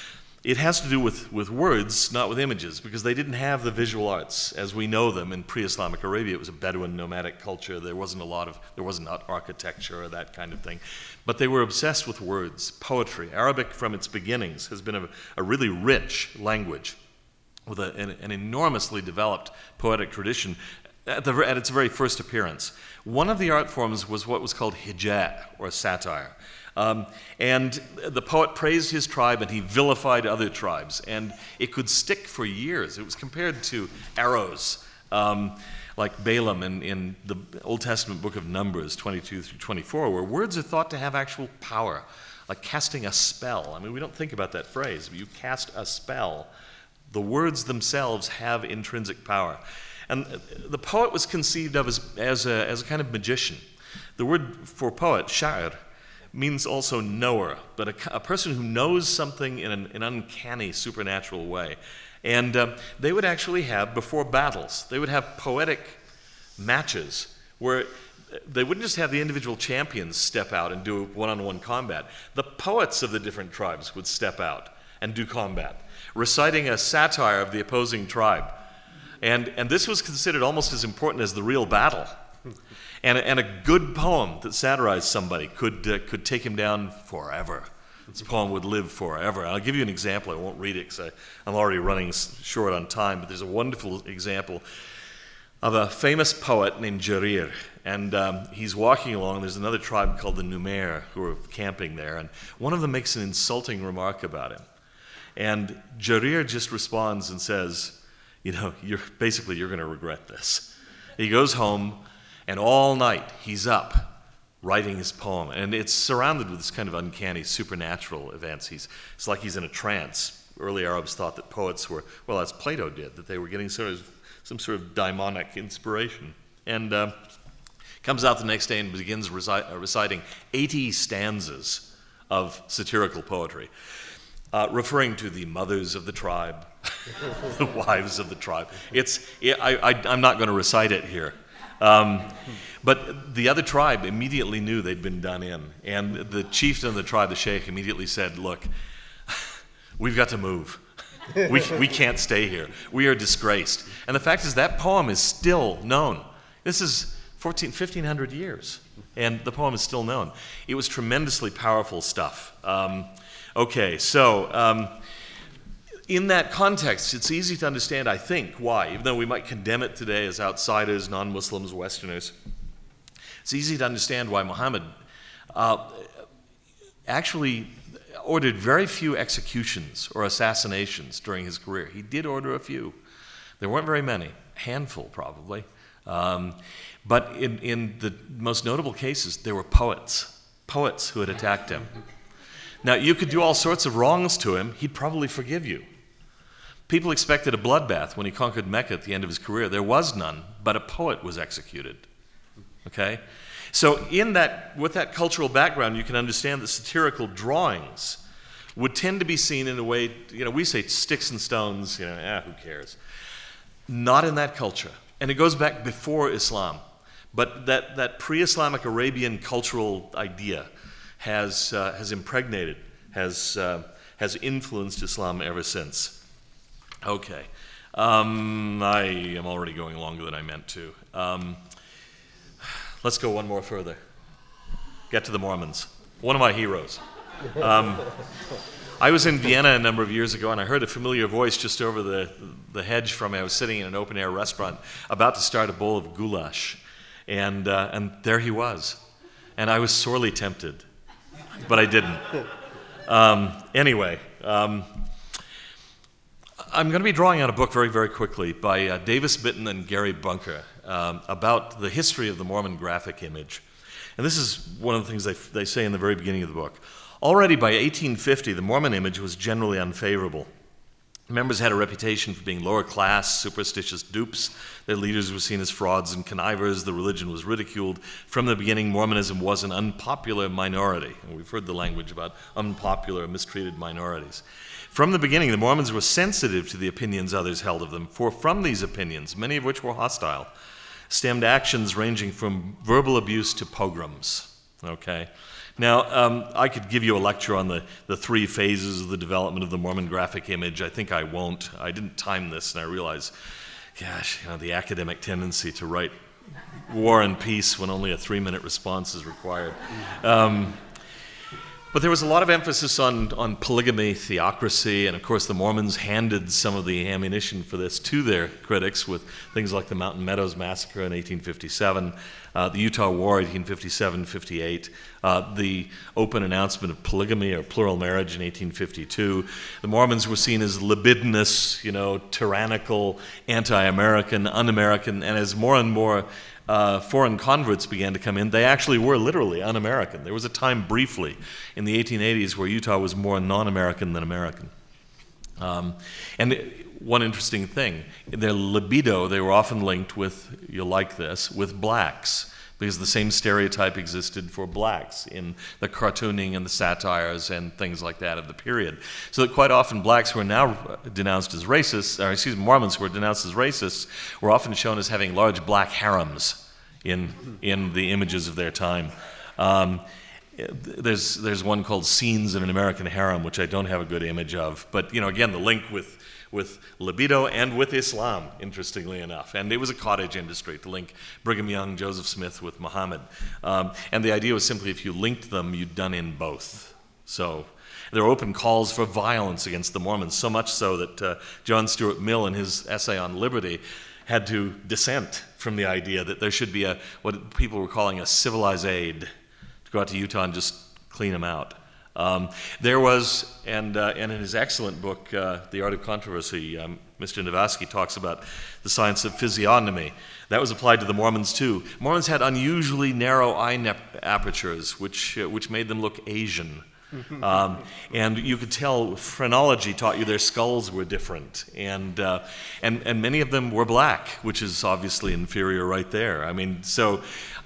It has to do with, with words, not with images, because they didn't have the visual arts as we know them in pre-Islamic Arabia. It was a Bedouin nomadic culture. There wasn't a lot of, there wasn't architecture or that kind of thing. But they were obsessed with words, poetry. Arabic from its beginnings has been a, a really rich language, with a, an, an enormously developed poetic tradition at, the, at its very first appearance. One of the art forms was what was called hijab, or satire. Um, and the poet praised his tribe and he vilified other tribes. And it could stick for years. It was compared to arrows, um, like Balaam in, in the Old Testament book of Numbers twenty-two through twenty-four, where words are thought to have actual power, like casting a spell. I mean, we don't think about that phrase, but you cast a spell. The words themselves have intrinsic power. And the poet was conceived of as, as, a, as a kind of magician. The word for poet, sha'ir, means also knower, but a, a person who knows something in an, an uncanny, supernatural way. And uh, they would actually have, before battles, they would have poetic matches where they wouldn't just have the individual champions step out and do one-on-one combat. The poets of the different tribes would step out and do combat, reciting a satire of the opposing tribe. And, and this was considered almost as important as the real battle. And, and a good poem that satirized somebody could, uh, could take him down forever. This poem would live forever. I'll give you an example. I won't read it because I'm already running short on time, but there's a wonderful example of a famous poet named Jarir. And um, he's walking along. There's another tribe called the Numer who are camping there. And one of them makes an insulting remark about him. And Jarir just responds and says, you know, you're, basically you're going to regret this. He goes home, and all night he's up writing his poem. And it's surrounded with this kind of uncanny supernatural events. He's, it's like he's in a trance. Early Arabs thought that poets were, well, as Plato did, that they were getting sort of some sort of daimonic inspiration. And uh, comes out the next day and begins reci- uh, reciting eighty stanzas of satirical poetry. Uh, referring to the mothers of the tribe, the wives of the tribe. It's, it, I, I, I'm not going to recite it here. Um, but the other tribe immediately knew they'd been done in. And the chieftain of the tribe, the sheikh, immediately said, look, we've got to move. We, we can't stay here. We are disgraced. And the fact is that poem is still known. This is fourteen, fifteen hundred years, and the poem is still known. It was tremendously powerful stuff. Um, Okay, so um, in that context, it's easy to understand, I think, why, even though we might condemn it today as outsiders, non-Muslims, Westerners, it's easy to understand why Muhammad uh, actually ordered very few executions or assassinations during his career. He did order a few, There weren't very many, a handful probably. Um, but in, in the most notable cases, there were poets, poets who had attacked him. Now, you could do all sorts of wrongs to him, he'd probably forgive you. People expected a bloodbath when he conquered Mecca at the end of his career. There was none, but a poet was executed. Okay? So in that, with that cultural background, you can understand that satirical drawings would tend to be seen in a way, you know, we say sticks and stones, you know, eh, who cares? Not in that culture. And it goes back before Islam. But that, that pre-Islamic Arabian cultural idea has, uh, has impregnated, has, uh, has influenced Islam ever since. Okay. Um, I am already going longer than I meant to. Um, let's go one more further. Get to the Mormons. One of my heroes. Um, I was in Vienna a number of years ago, and I heard a familiar voice just over the, the hedge from me. I was sitting in an open-air restaurant about to start a bowl of goulash, and, uh, and there he was. And I was sorely tempted, but I didn't. Um, anyway, um, I'm going to be drawing out a book very, very quickly by uh, Davis Bitton and Gary Bunker um, about the history of the Mormon graphic image. And this is one of the things they, they say in the very beginning of the book. Already by eighteen fifty, the Mormon image was generally unfavorable. Members had a reputation for being lower class, superstitious dupes. Their leaders were seen as frauds and connivers. The religion was ridiculed. From the beginning, Mormonism was an unpopular minority. And we've heard the language about unpopular, mistreated minorities. From the beginning, the Mormons were sensitive to the opinions others held of them, for from these opinions, many of which were hostile, stemmed actions ranging from verbal abuse to pogroms. Okay? Now, um, I could give you a lecture on the, the three phases of the development of the Mormon graphic image. I think I won't. I didn't time this, and I realize, gosh, you know, the academic tendency to write War and Peace when only a three-minute response is required. Um, But there was a lot of emphasis on, on polygamy, theocracy, and of course the Mormons handed some of the ammunition for this to their critics with things like the Mountain Meadows Massacre in eighteen fifty-seven, uh, the Utah War, eighteen fifty-seven fifty-eight, uh, the open announcement of polygamy or plural marriage in eighteen fifty-two. The Mormons were seen as libidinous, you know, tyrannical, anti-American, un-American, and as more and more Uh, foreign converts began to come in, they actually were literally un-American. There was a time briefly in the eighteen eighties where Utah was more non-American than American. Um, and one interesting thing, their libido, they were often linked with, you'll like this, with blacks, because the same stereotype existed for blacks in the cartooning and the satires and things like that of the period. So that quite often blacks who are now denounced as racists, or excuse me, Mormons who are denounced as racists, were often shown as having large black harems in, in the images of their time. Um, there's, there's one called Scenes in an American Harem, which I don't have a good image of, but you know, again, the link with with libido and with Islam, interestingly enough. And it was a cottage industry to link Brigham Young, Joseph Smith with Muhammad. Um, and the idea was simply if you linked them, you'd done in both. So there were open calls for violence against the Mormons, so much so that uh, John Stuart Mill, in his essay on liberty, had to dissent from the idea that there should be a what people were calling a civilized aid to go out to Utah and just clean them out. Um, there was, and, uh, and in his excellent book, uh, The Art of Controversy, um, Mister Navasky talks about the science of physiognomy. That was applied to the Mormons too. Mormons had unusually narrow eye apertures, which, uh, which made them look Asian. Um, and you could tell phrenology taught you their skulls were different, and, uh, and, and many of them were black, which is obviously inferior right there. I mean, so...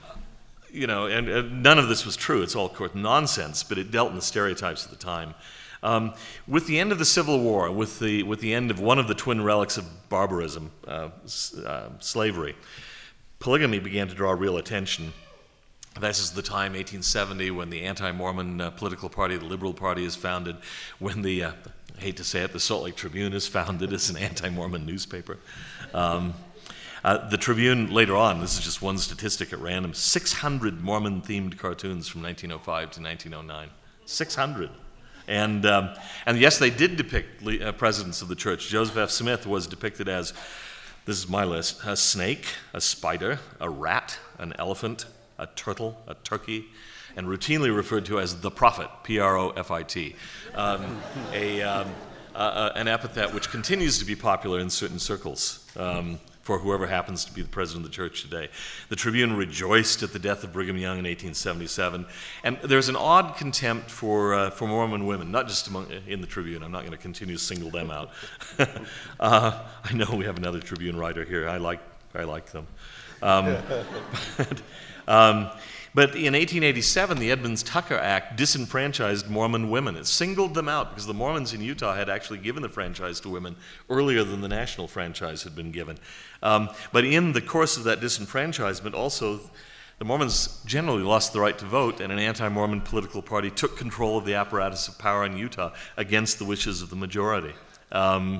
You know, and, and none of this was true. It's all, of course, nonsense, but it dealt in the stereotypes of the time. Um, with the end of the Civil War, with the, with the end of one of the twin relics of barbarism, uh, uh, slavery, polygamy began to draw real attention. This is the time, eighteen seventy, when the anti-Mormon uh, political party, the Liberal Party, is founded, when the, uh, I hate to say it, the Salt Lake Tribune is founded as an anti-Mormon newspaper. Um, Uh, the Tribune, later on, this is just one statistic at random, six hundred Mormon-themed cartoons from nineteen oh five to nineteen oh nine. six hundred. And, um, and yes, they did depict le- uh, presidents of the church. Joseph F. Smith was depicted as, this is my list, a snake, a spider, a rat, an elephant, a turtle, a turkey, and routinely referred to as the prophet, P R O F I T, um, a, um, uh, uh, an epithet which continues to be popular in certain circles. Um, for whoever happens to be the president of the church today. The Tribune rejoiced at the death of Brigham Young in eighteen seventy-seven, and there's an odd contempt for uh, for Mormon women, not just among, in the Tribune. I'm not going to continue to single them out. uh, I know we have another Tribune writer here. I like I like them. Um, but, um, But in eighteen eighty-seven, the Edmunds-Tucker Act disenfranchised Mormon women. It singled them out because the Mormons in Utah had actually given the franchise to women earlier than the national franchise had been given. Um, but in the course of that disenfranchisement, also, the Mormons generally lost the right to vote, and an anti-Mormon political party took control of the apparatus of power in Utah against the wishes of the majority. Um,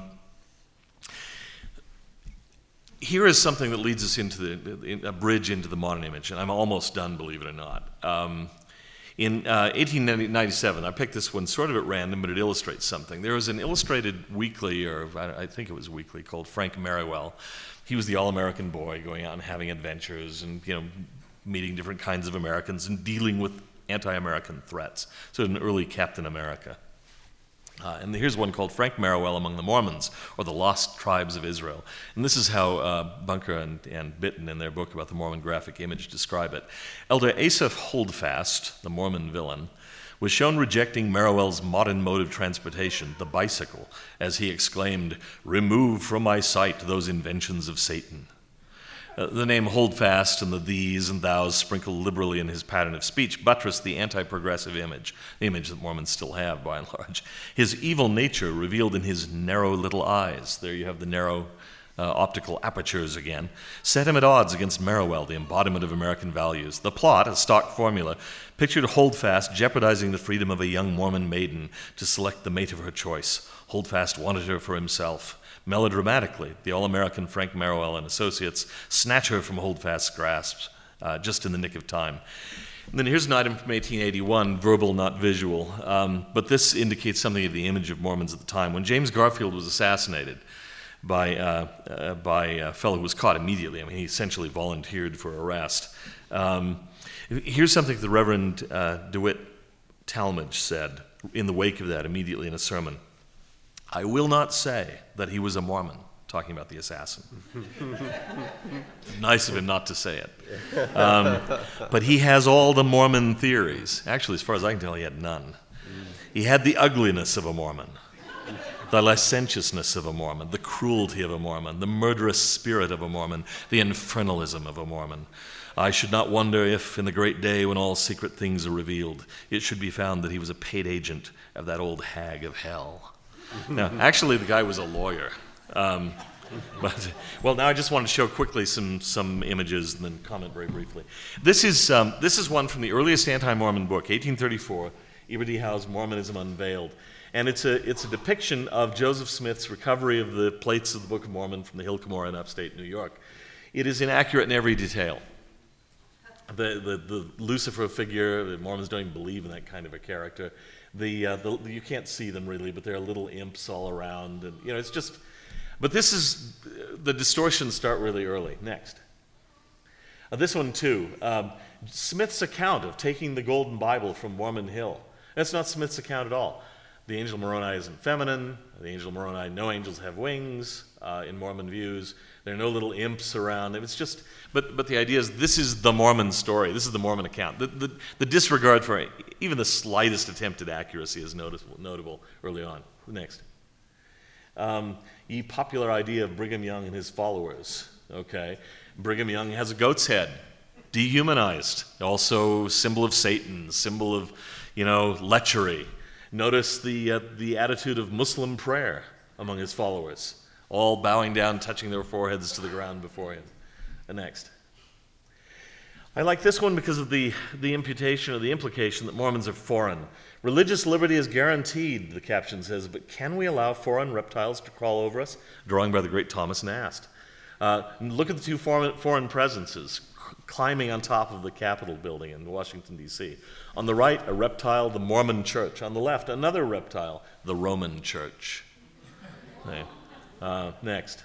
Here is something that leads us into the, a bridge into the modern image, and I'm almost done, believe it or not. Um, in uh, eighteen ninety-seven, I picked this one sort of at random, but it illustrates something. There was an illustrated weekly, or I, I think it was weekly, called Frank Merriwell. He was the all-American boy going out and having adventures and, you know, meeting different kinds of Americans and dealing with anti-American threats. So an early Captain America. Uh, and here's one called Frank Merriwell Among the Mormons, or the Lost Tribes of Israel. And this is how uh, Bunker and, and Bitton, in their book about the Mormon graphic image, describe it. Elder Asaph Holdfast, the Mormon villain, was shown rejecting Merriwell's modern mode of transportation, the bicycle, as he exclaimed, "Remove from my sight those inventions of Satan." Uh, the name Holdfast and the these and thous sprinkled liberally in his pattern of speech buttress the anti-progressive image, the image that Mormons still have by and large. His evil nature revealed in his narrow little eyes, there you have the narrow uh, optical apertures again, set him at odds against Merriwell, the embodiment of American values. The plot, a stock formula, pictured Holdfast jeopardizing the freedom of a young Mormon maiden to select the mate of her choice. Holdfast wanted her for himself. Melodramatically, the all-American Frank Merriwell and associates snatch her from Holdfast's grasp uh, just in the nick of time. And then here's an item from eighteen eighty-one, verbal, not visual, um, but this indicates something of the image of Mormons at the time. When James Garfield was assassinated by, uh, uh, by a fellow who was caught immediately, I mean, he essentially volunteered for arrest. Um, here's something the Reverend uh, DeWitt Talmage said in the wake of that immediately in a sermon. "I will not say that he was a Mormon," talking about the assassin. Nice of him not to say it. Um, but he has all the Mormon theories. Actually, as far as I can tell, he had none. He had the ugliness of a Mormon, the licentiousness of a Mormon, the cruelty of a Mormon, the murderous spirit of a Mormon, the infernalism of a Mormon. I should not wonder if, in the great day when all secret things are revealed, it should be found that he was a paid agent of that old hag of hell. Now, actually, the guy was a lawyer. Um, but, well, now I just want to show quickly some, some images and then comment very briefly. This is, um, this is one from the earliest anti-Mormon book, eighteen thirty-four, Eber D. Howe's Mormonism Unveiled. And it's a, it's a depiction of Joseph Smith's recovery of the plates of the Book of Mormon from the Hill Cumorah in upstate New York. It is inaccurate in every detail. The, the, the Lucifer figure, the Mormons don't even believe in that kind of a character. The, uh, the you can't see them really, but there are little imps all around, and you know it's just. But this is the distortions start really early. Next, uh, this one too. Um, Smith's account of taking the Golden Bible from Mormon Hill. That's not Smith's account at all. The angel Moroni isn't feminine. The angel Moroni, no angels have wings uh, in Mormon views. There are no little imps around. It's just, but but the idea is this is the Mormon story. This is the Mormon account. The the, the disregard for even the slightest attempt at accuracy is noticeable, notable early on. Next. Um, the popular idea of Brigham Young and his followers. Okay, Brigham Young has a goat's head, dehumanized. Also, symbol of Satan, symbol of, you know, lechery. Notice the uh, the attitude of Muslim prayer among his followers. All bowing down, touching their foreheads to the ground before him. And next. I like this one because of the, the imputation or the implication that Mormons are foreign. Religious liberty is guaranteed, the caption says, but can we allow foreign reptiles to crawl over us? Drawing by the great Thomas Nast. Uh, look at the two foreign, foreign presences climbing on top of the Capitol building in Washington, D C On the right, a reptile, the Mormon Church. On the left, another reptile, the Roman Church. Okay. Uh, next.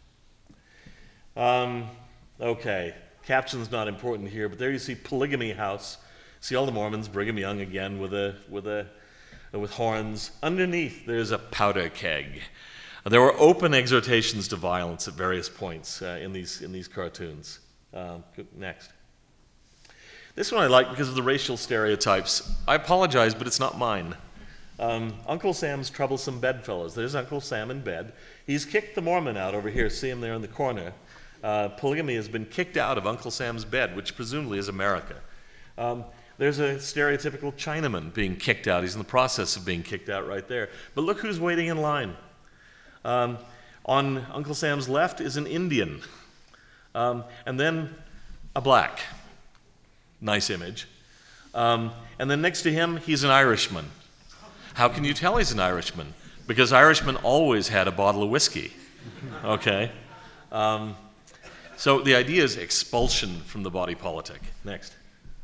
Um, okay, caption's not important here, but there you see Polygamy House. See all the Mormons, Brigham Young again with a with a with horns. Underneath, there's a powder keg. There were open exhortations to violence at various points uh, in these in these cartoons. Um, next. This one I like because of the racial stereotypes. I apologize, but it's not mine. Um, Uncle Sam's troublesome bedfellows. There's Uncle Sam in bed. He's kicked the Mormon out over here. See him there in the corner. Uh, polygamy has been kicked out of Uncle Sam's bed, which presumably is America. Um, there's a stereotypical Chinaman being kicked out. He's in the process of being kicked out right there. But look who's waiting in line. Um, on Uncle Sam's left is an Indian, um, and then a black. Nice image. Um, and then next to him, he's an Irishman. How can you tell he's an Irishman? Because Irishmen always had a bottle of whiskey. Okay? Um, so the idea is expulsion from the body politic. Next.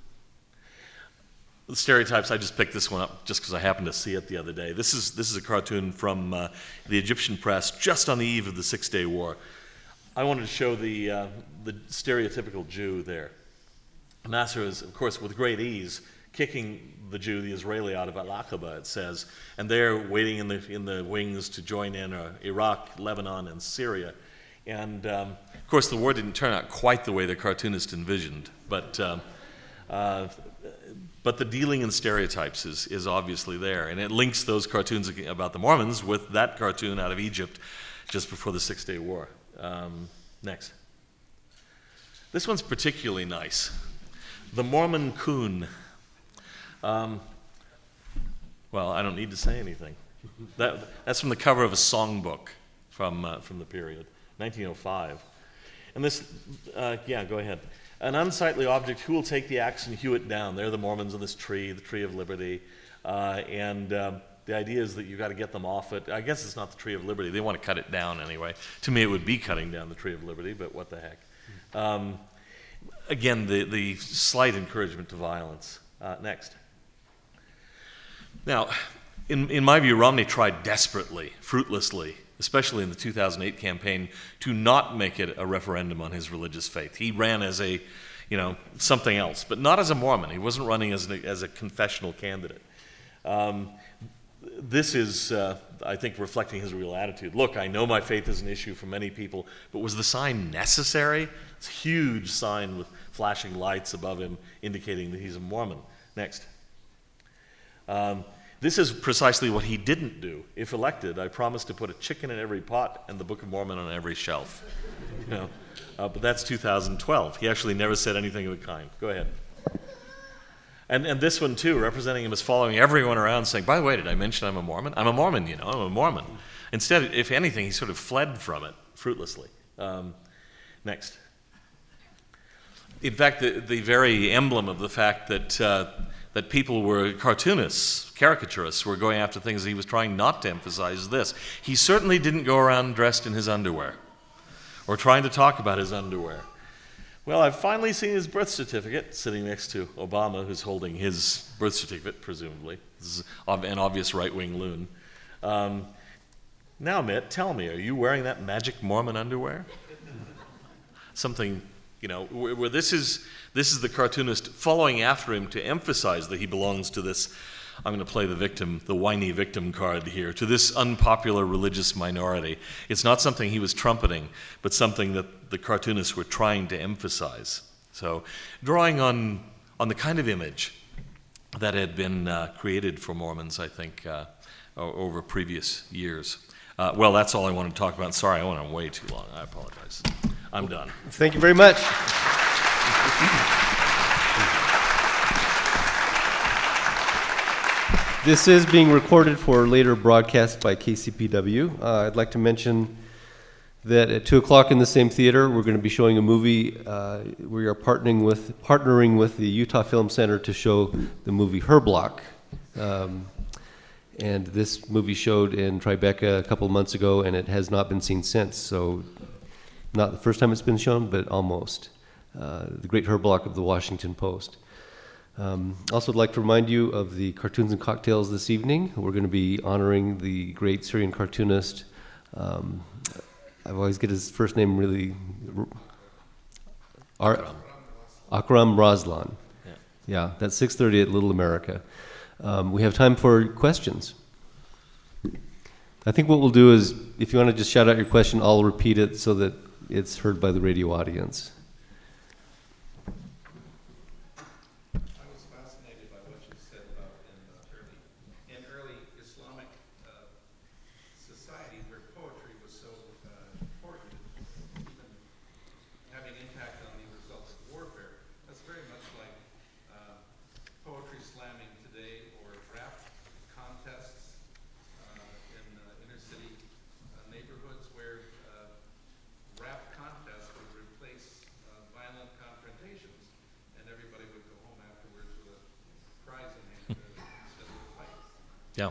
The stereotypes, I just picked this one up just because I happened to see it the other day. This is, this is a cartoon from uh, the Egyptian press just on the eve of the Six-Day War. I wanted to show the, uh, the stereotypical Jew there. Nasser is, of course, with great ease, kicking the Jew, the Israeli, out of Al-Aqaba, it says, and they're waiting in the, in the wings to join in uh, Iraq, Lebanon, and Syria. And, um, of course, the war didn't turn out quite the way the cartoonist envisioned, but... Um, uh, But the dealing in stereotypes is, is obviously there. And it links those cartoons about the Mormons with that cartoon out of Egypt just before the Six-Day War. Um, next. This one's particularly nice. The Mormon Coon. Um, well, I don't need to say anything. That, that's from the cover of a songbook from, uh, from the period, nineteen oh five. And this, uh, yeah, go ahead. An unsightly object, who will take the axe and hew it down? They're the Mormons on this tree, the Tree of Liberty. Uh, and um, the idea is that you've got to get them off it. I guess it's not the Tree of Liberty. They want to cut it down anyway. To me, it would be cutting down the Tree of Liberty, but what the heck. Um, again, the, the slight encouragement to violence. Uh, next. Now, in, in my view, Romney tried desperately, fruitlessly, especially in the two thousand eight campaign, to not make it a referendum on his religious faith. He ran as a, you know, something else, but not as a Mormon. He wasn't running as, an, as a confessional candidate. Um, this is, uh, I think, reflecting his real attitude. Look, I know my faith is an issue for many people, but was the sign necessary? It's a huge sign with flashing lights above him indicating that he's a Mormon. Next. Um, This is precisely what he didn't do. If elected, I promised to put a chicken in every pot and the Book of Mormon on every shelf. You know, uh, but that's two thousand twelve. He actually never said anything of the kind. Go ahead. And, and this one, too, representing him as following everyone around saying, by the way, did I mention I'm a Mormon? I'm a Mormon, you know, I'm a Mormon. Instead, if anything, he sort of fled from it fruitlessly. Um, next. In fact, the, the very emblem of the fact that uh, that people were cartoonists, caricaturists, were going after things that he was trying not to emphasize is this. He certainly didn't go around dressed in his underwear or trying to talk about his underwear. Well, I've finally seen his birth certificate sitting next to Obama, who's holding his birth certificate, presumably. This is an obvious right-wing loon. Um, now, Mitt, tell me, are you wearing that magic Mormon underwear? Something... You know, where, where this is this is the cartoonist following after him to emphasize that he belongs to this, I'm going to play the victim, the whiny victim card here, to this unpopular religious minority. It's not something he was trumpeting, but something that the cartoonists were trying to emphasize. So, drawing on, on the kind of image that had been uh, created for Mormons, I think, uh, over previous years. Uh, well, that's all I want to talk about. Sorry, I went on way too long. I apologize. I'm done. Thank you very much. This is being recorded for later broadcast by K C P W. Uh, I'd like to mention that at two o'clock in the same theater, we're going to be showing a movie. Uh, we are partnering with partnering with the Utah Film Center to show the movie Her Block. Um, and this movie showed in Tribeca a couple of months ago, and it has not been seen since. So. Not the first time it's been shown, but almost. Uh, the Great Her Block of the Washington Post. Um, also, I'd like to remind you of the Cartoons and Cocktails this evening. We're going to be honoring the great Syrian cartoonist. Um, I always get his first name really. Ar- Akram Raslan. Yeah. yeah, that's six thirty at Little America. Um, we have time for questions. I think what we'll do is, if you want to just shout out your question, I'll repeat it so that it's heard by the radio audience. I was fascinated by what you said about in uh, early, in early Islamic uh, society where poetry was so uh, important, even having impact on the results of warfare. That's very much like uh, poetry slamming today or rap contests uh, in uh, inner city uh, neighborhoods where uh, rap contests would replace uh, violent confrontations, and everybody would go home afterwards with a prize in hand instead of a fight. Yeah.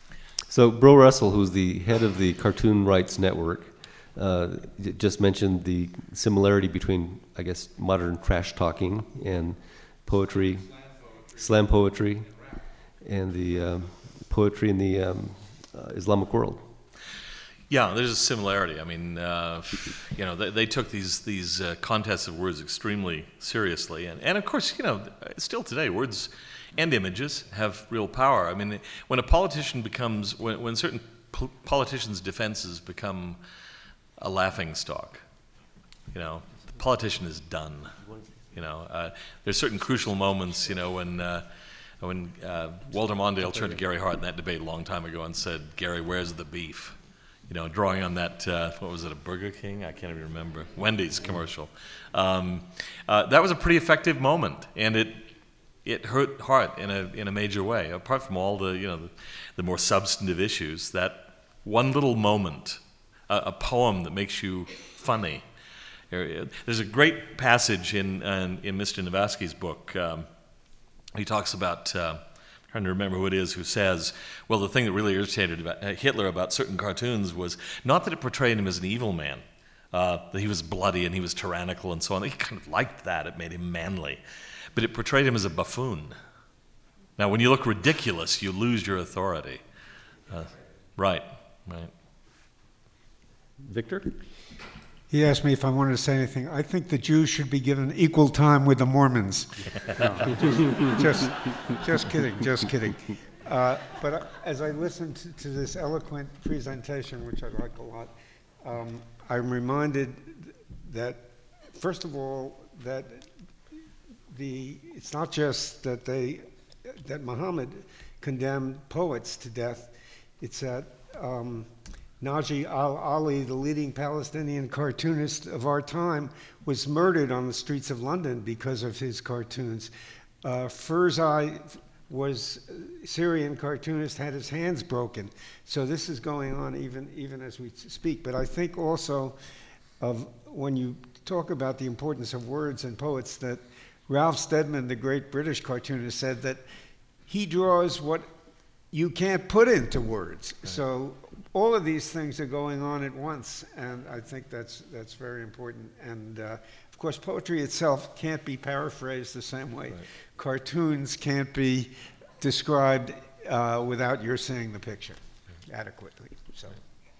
So Bro Russell, who's the head of the Cartoon Rights Network, uh, j- just mentioned the similarity between, I guess, modern trash talking and poetry, slam poetry, and the um, poetry in the um, uh, Islamic world. Yeah, there's a similarity. I mean, uh, you know, they, they took these these uh, contests of words extremely seriously, and, and of course, you know, still today, words and images have real power. I mean, when a politician becomes, when, when certain po- politicians' defenses become a laughing stock, you know, the politician is done. You know, uh, there's certain crucial moments, you know, when uh, when uh, Walter Mondale turned to Gary Hart in that debate a long time ago and said, "Gary, where's the beef?" You know, drawing on that, uh, what was it, a Burger King? I can't even remember. Wendy's commercial. Um, uh, that was a pretty effective moment, and it it hurt Hart in a in a major way. Apart from all the, you know, the, the more substantive issues, that one little moment, a, a poem that makes you funny. There's a great passage in in, in Mister Navasky's book. Um, he talks about. Uh, trying to remember who it is who says, well, the thing that really irritated about, uh, Hitler about certain cartoons was not that it portrayed him as an evil man, uh, that he was bloody and he was tyrannical and so on. He kind of liked that. It made him manly. But it portrayed him as a buffoon. Now, when you look ridiculous, you lose your authority. Uh, right, right. Victor? He asked me if I wanted to say anything. I think the Jews should be given equal time with the Mormons. No, just, just, just kidding, just kidding. Uh, but uh, as I listened to, to this eloquent presentation, which I like a lot, um, I'm reminded that, first of all, that the it's not just that they that Muhammad condemned poets to death. It's that. Um, Naji al-Ali, the leading Palestinian cartoonist of our time, was murdered on the streets of London because of his cartoons. Uh, Ferzai was a Syrian cartoonist, had his hands broken. So this is going on even, even as we speak. But I think also of when you talk about the importance of words and poets, that Ralph Steadman, the great British cartoonist, said that he draws what you can't put into words. Right. So all of these things are going on at once, and I think that's that's very important. And uh, of course, poetry itself can't be paraphrased the same way. Right. Cartoons can't be described uh, without your seeing the picture right. adequately. So,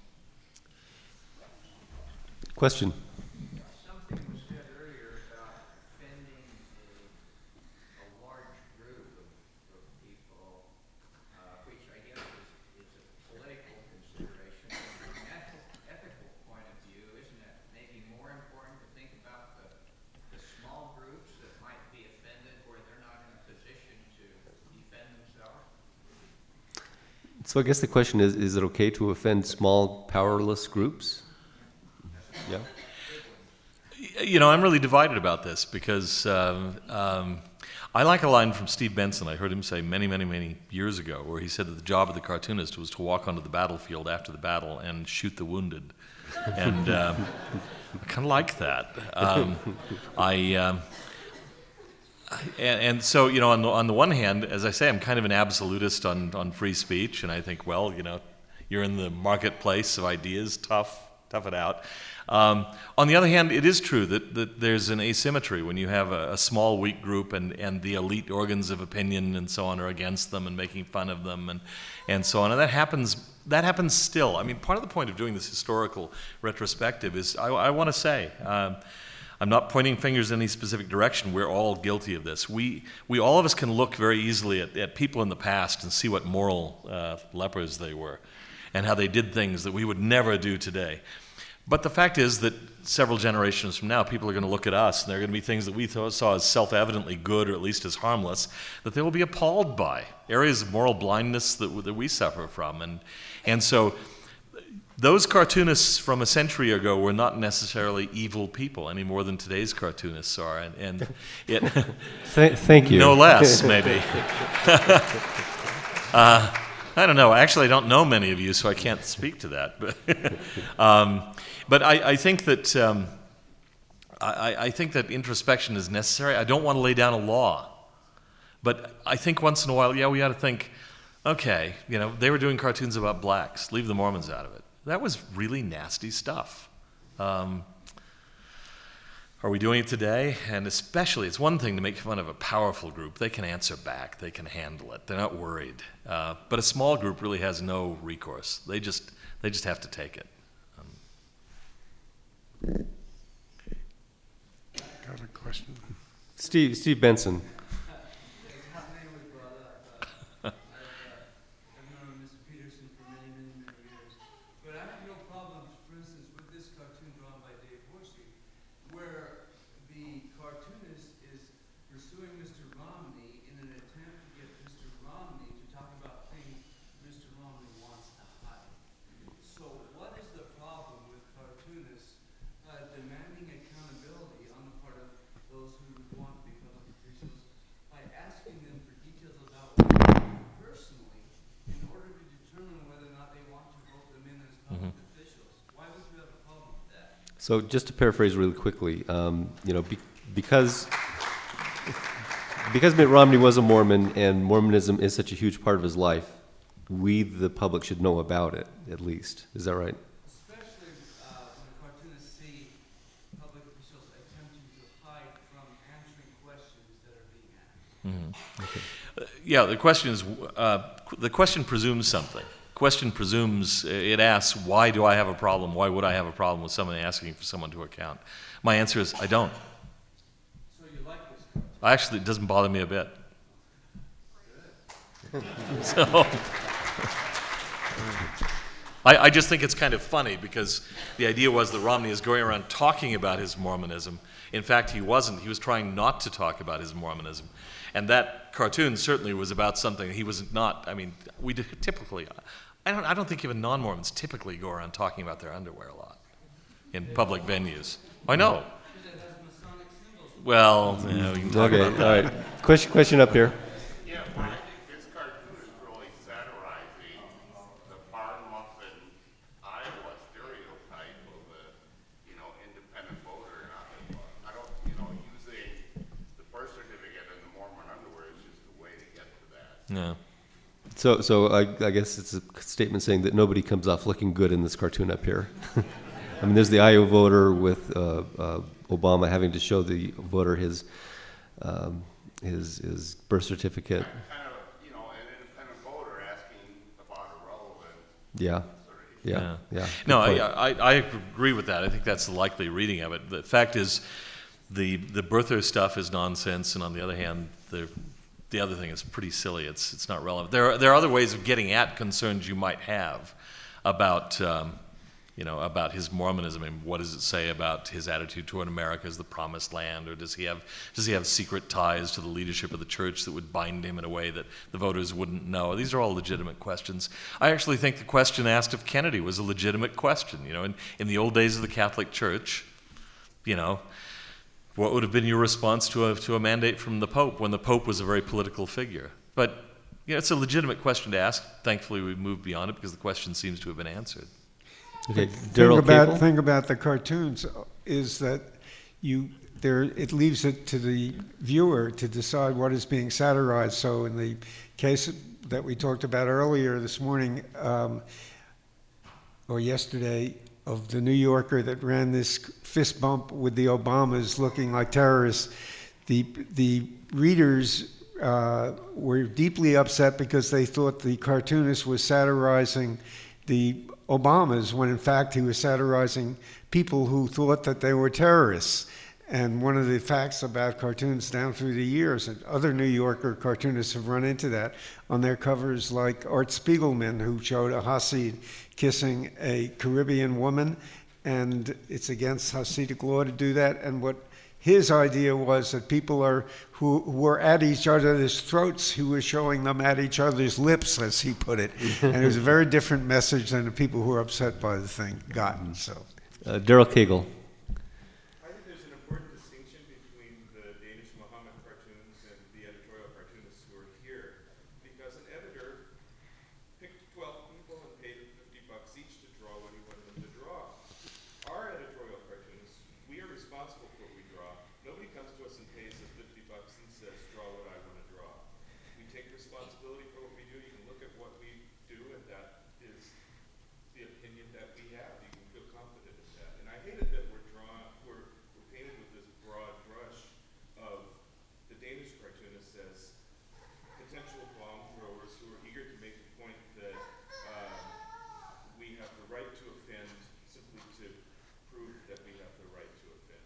question. Something was said earlier about defending a, a large group of, of people, uh, which I guess is, is a political consideration. From an ethical, ethical point of view, isn't it maybe more important to think about the, the small groups that might be offended where they're not in a position to defend themselves? So I guess the question is, is it okay to offend small, powerless groups? Yeah. You know, I'm really divided about this because um, um, I like a line from Steve Benson. I heard him say many, many, many years ago, where he said that the job of the cartoonist was to walk onto the battlefield after the battle and shoot the wounded. And um, I kind of like that. Um, I. Um, And, and so, you know, on the, on the one hand, as I say, I'm kind of an absolutist on, on free speech, and I think, well, you know, you're in the marketplace of ideas, tough, tough it out. Um, on the other hand, it is true that, that there's an asymmetry when you have a, a small, weak group and, and the elite organs of opinion and so on are against them and making fun of them and, and so on. And that happens, that happens still. I mean, part of the point of doing this historical retrospective is, I, I want to say, um, I'm not pointing fingers in any specific direction. We're all guilty of this. We, we all of us can look very easily at, at people in the past and see what moral uh, lepers they were. and how they did things that we would never do today. But the fact is that several generations from now, people are going to look at us, and there are going to be things that we th- saw as self-evidently good, or at least as harmless, that they will be appalled by, areas of moral blindness that, w- that we suffer from. And, and so those cartoonists from a century ago were not necessarily evil people any more than today's cartoonists are, and, and it Th- thank you. no less, maybe. uh, I don't know. Actually, I don't know many of you, so I can't speak to that. But, um, but I, I think that um, I, I think that introspection is necessary. I don't want to lay down a law, but I think once in a while, yeah, we ought to think, okay, you know, they were doing cartoons about blacks. Leave the Mormons out of it. That was really nasty stuff. Um, Are we doing it today? And especially, it's one thing to make fun of a powerful group. They can answer back. They can handle it. They're not worried. Uh, but a small group really has no recourse. They just they just have to take it. Um, Got a question? Steve, Steve Benson. So just to paraphrase really quickly, um, you know, be, because because Mitt Romney was a Mormon and Mormonism is such a huge part of his life, we, the public, should know about it, at least. Is that right? Especially uh, when cartoonists see public officials attempting to hide from answering questions that are being asked. Mm-hmm. Okay. Uh, yeah, the question is, uh, the question presumes something. Question presumes, it asks, why do I have a problem? Why would I have a problem with someone asking for someone to account? My answer is, I don't. So you like this cartoon? Actually, it doesn't bother me a bit. So, I, I just think it's kind of funny because the idea was that Romney is going around talking about his Mormonism. In fact, he wasn't. He was trying not to talk about his Mormonism. And that cartoon certainly was about something he was not, I mean, we typically, I don't, I don't think even non-Mormons typically go around talking about their underwear a lot in public venues. I know. Well, you know, we can talk Okay, about that. all right. Question, question up here. Yeah, well, I think this cartoon is really satirizing the bar muffin Iowa stereotype of a, you know, independent voter. And I, I don't, you know, using the birth certificate and the Mormon underwear is just a way to get to that. Yeah. So, so I, I guess it's a statement saying that nobody comes off looking good in this cartoon up here. I mean, there's the Iowa voter with uh, uh, Obama having to show the voter his um, his his birth certificate. Kind of, you know, an independent voter asking about irrelevant. Yeah, yeah, yeah. No, Good I, point. I, I agree with that. I think that's the likely reading of it. The fact is, the the birther stuff is nonsense, and on the other hand, the the other thing is pretty silly. It's it's not relevant. There are, there are other ways of getting at concerns you might have about um, you know about his Mormonism, and what does it say about his attitude toward America as the promised land, or does he have does he have secret ties to the leadership of the church that would bind him in a way that the voters wouldn't know? These are all legitimate questions. I actually think the question asked of Kennedy was a legitimate question. You know, in, in the old days of the Catholic Church, you know, what would have been your response to a to a mandate from the Pope when the Pope was a very political figure? But you know, it's a legitimate question to ask. Thankfully, we've moved beyond it because the question seems to have been answered. Okay, thing Daryl about Cable? thing about the cartoons is that you there it leaves it to the viewer to decide what is being satirized. So in the case that we talked about earlier this morning um, or yesterday of the New Yorker that ran this fist bump with the Obamas looking like terrorists, the the readers uh, were deeply upset because they thought the cartoonist was satirizing the Obamas, when in fact he was satirizing people who thought that they were terrorists. And one of the facts about cartoons down through the years, and other New Yorker cartoonists have run into that on their covers, like Art Spiegelman, who showed a Hasid kissing a Caribbean woman, and it's against Hasidic law to do that. And what his idea was that people are who were at each other's throats, he was showing them at each other's lips, as he put it. And it was a very different message than the people who were upset by the thing gotten. So, Uh, Daryl Cagle. I think there's an important distinction between the Danish Muhammad cartoons and the editorial cartoonists who are here, because an editor picked twelve people and paid them fifty bucks each to draw what he wanted them to draw. Our editorial cartoonists, we are responsible for what we draw. Nobody comes to us and pays us fifty bucks and says, draw what I want to draw. We take responsibility for what we do. You can look at what we do, and that is the opinion that we have. You can feel confident in that. And I hate it that we're drawn, we're, we're painted with this broad brush of the Danish cartoonists as potential bomb throwers who are eager to make the point that um, we have the right to offend simply to prove that we have the right to offend.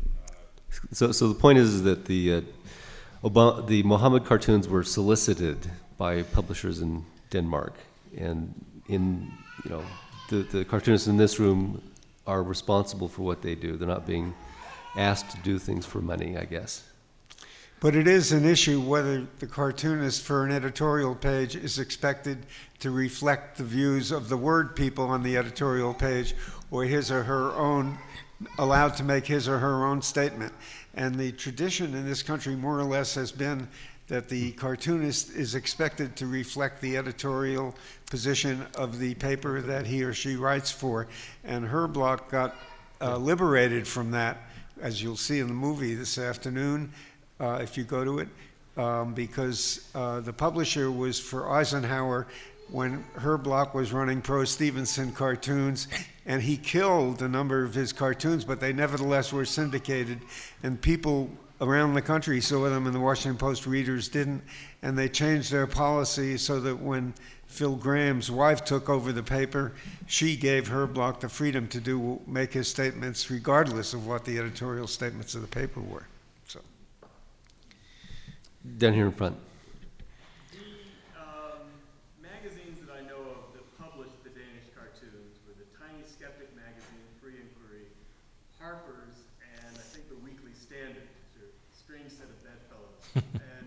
Uh, So, so the point is that the uh, Obama, the Mohammed cartoons were solicited by publishers in Denmark, and in you know the the cartoonists in this room are responsible for what they do. They're not being asked to do things for money, I guess. but it is an issue whether the cartoonist for an editorial page is expected to reflect the views of the word people on the editorial page, or his or her own, allowed to make his or her own statement. And the tradition in this country more or less has been that the cartoonist is expected to reflect the editorial position of the paper that he or she writes for. And Herblock got uh, liberated from that, as you'll see in the movie this afternoon, uh, if you go to it, um, because uh, the publisher was for Eisenhower when Herblock was running Pro Stevenson cartoons, and he killed a number of his cartoons, but they nevertheless were syndicated, and people around the country saw them, and the Washington Post readers didn't, and they changed their policy so that when Phil Graham's wife took over the paper, she gave Herblock the freedom to do make his statements regardless of what the editorial statements of the paper were. So, Down here in front. The um, magazines that I know of that published the Danish cartoons were the Tiny Skeptic magazine, Free Inquiry, Harper's, and I think the Weekly Standard, which are a strange set of bedfellows. And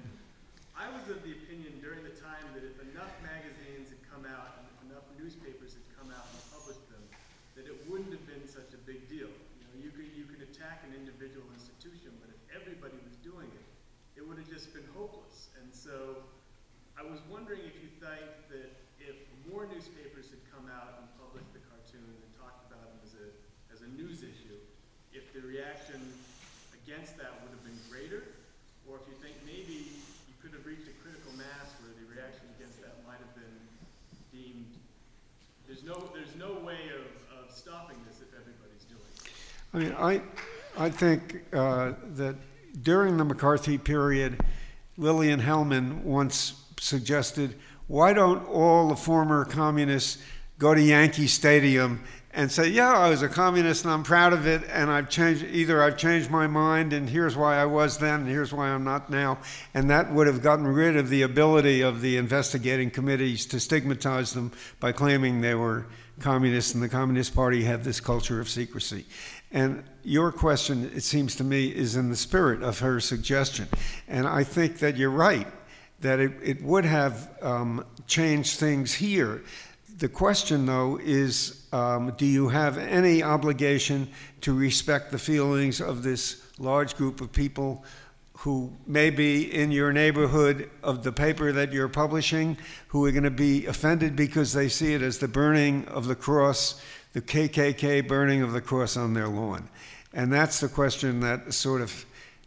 I was of the opinion during the time that if enough magazines had come out and if enough newspapers had come out and published them, that it wouldn't have been such a big deal. You know, you could, you could attack an individual institution, but if everybody was doing it, it would have just been hopeless. And so I was wondering if you think that if more newspapers had come out and published the cartoons and talked about them as a, as a news issue, if the reaction against that would have been greater, or if you think maybe you could have reached a critical mass where the reaction against that might have been deemed, there's no, there's no way of, of stopping this if everybody's doing it. I mean, I, I think uh, that during the McCarthy period, Lillian Hellman once suggested, why don't all the former communists go to Yankee Stadium and say, yeah, I was a communist and I'm proud of it, and I've changed, either I've changed my mind and here's why I was then and here's why I'm not now. And that would have gotten rid of the ability of the investigating committees to stigmatize them by claiming they were communists and the Communist Party had this culture of secrecy. And your question, it seems to me, is in the spirit of her suggestion. And I think that you're right, that it, it would have um, changed things here. The question, though, is um, do you have any obligation to respect the feelings of this large group of people who may be in your neighborhood of the paper that you're publishing, who are going to be offended because they see it as the burning of the cross, the K K K burning of the cross on their lawn? And that's the question that sort of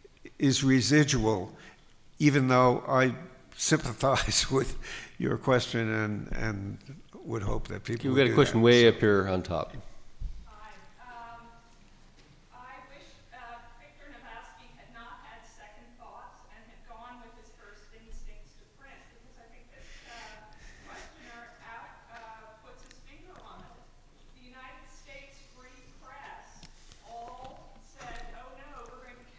is residual, even though I sympathize with your question and, and would hope that people We've would got do a question that. way up here on top. Hi. Um, I wish uh, Victor Navasky had not had second thoughts and had gone with his first instincts to print, because I think this uh, questioner out, uh, puts his finger on it. The United States Free Press all said, oh no, we're going to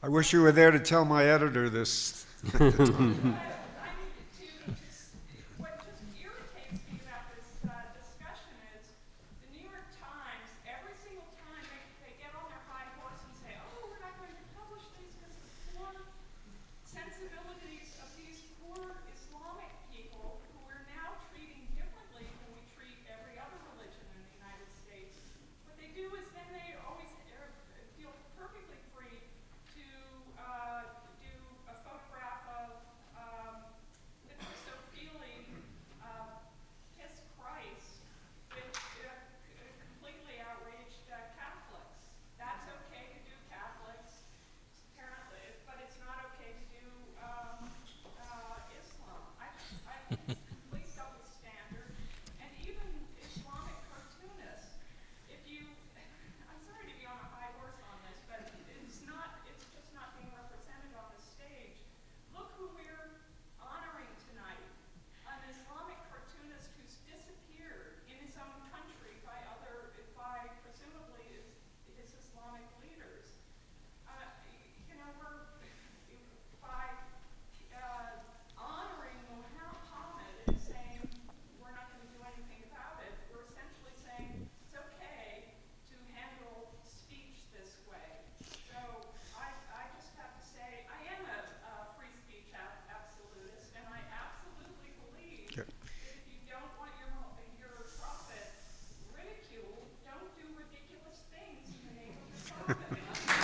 I wish you were there to tell my editor this. I mean, to, to, what just irritates me about this uh, discussion is the New York Times, every single time they, they get on their high horse and say, oh, we're not going to publish these because the poor sensibilities of these poor Islamic people who we're now treating differently than we treat every other religion in the United States. What they do is then they always uh, feel perfectly free to uh, do a photograph of um, the Christophily uh, Kiss Christ with uh, completely outraged uh, Catholics. That's okay to do Catholics, apparently, but it's not okay to do um, uh, Islam. I, I think it's a complete double standard. And even Islamic cartoonists, if you, I'm sorry to be on a high horse on this, but it's not, it's just not being represented on the stage. Look who we're honoring tonight, an Islamic cartoonist who's disappeared in his own country by other, by presumably his, his Islamic leaders. Uh, you know, we're, by uh, honoring Muhammad and saying we're not going to do anything about it, we're essentially saying it's okay to handle speech this way. So I, I just have to say, I am a, a free speech ab- absolutist, and I absolutely believe Okay. that if you don't want your, your prophet ridiculed, don't do ridiculous things in the name of the prophet.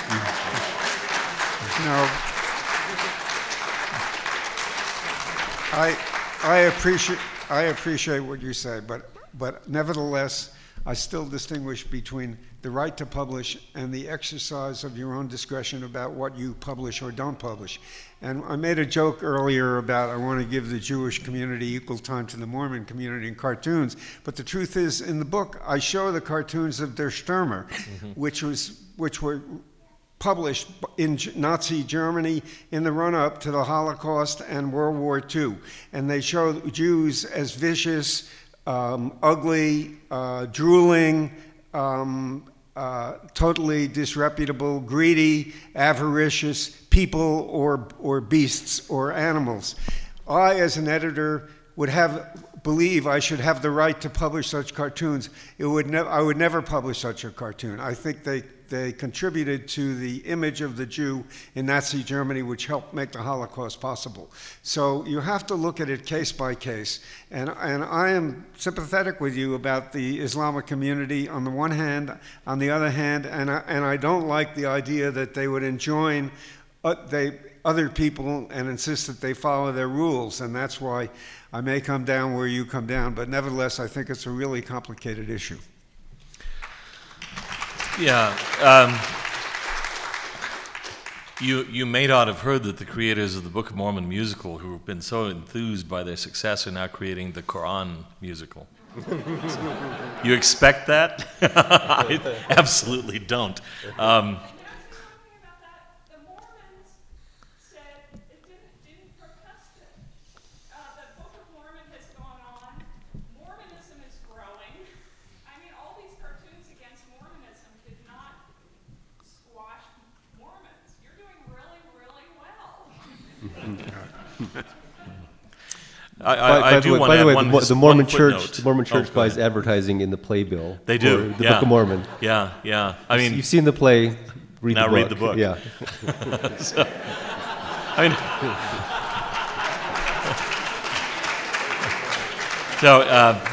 No. I, I appreciate, I appreciate what you say, but, but nevertheless, I still distinguish between the right to publish and the exercise of your own discretion about what you publish or don't publish. And I made a joke earlier about I want to give the Jewish community equal time to the Mormon community in cartoons, but the truth is, in the book, I show the cartoons of Der Stürmer, which was, which were published in G- Nazi Germany in the run-up to the Holocaust and World War Two. And they show Jews as vicious, um, ugly, uh, drooling, um, uh, totally disreputable, greedy, avaricious people or, or beasts or animals. I, as an editor, would have believe I should have the right to publish such cartoons. It would ne- I would never publish such a cartoon. I think they, they contributed to the image of the Jew in Nazi Germany, which helped make the Holocaust possible. So you have to look at it case by case. And, and I am sympathetic with you about the Islamic community on the one hand, on the other hand, and I, and I don't like the idea that they would enjoin uh, they, other people and insist that they follow their rules. And that's why I may come down where you come down, but nevertheless, I think it's a really complicated issue. Yeah. Um, you, you may not have heard that the creators of the Book of Mormon musical, who have been so enthused by their success, are now creating the Quran musical. You expect that? I absolutely don't. Um, I, I, By, by I the do way, want by to the add way, one, the, Mo- the Mormon one Church, footnote. the Mormon Church Oh, go buys ahead. advertising in the playbill. They do, for the yeah. Book of Mormon. Yeah, yeah. I mean, You've seen the play. Read now the book. read the book. Yeah. So, I mean, so uh,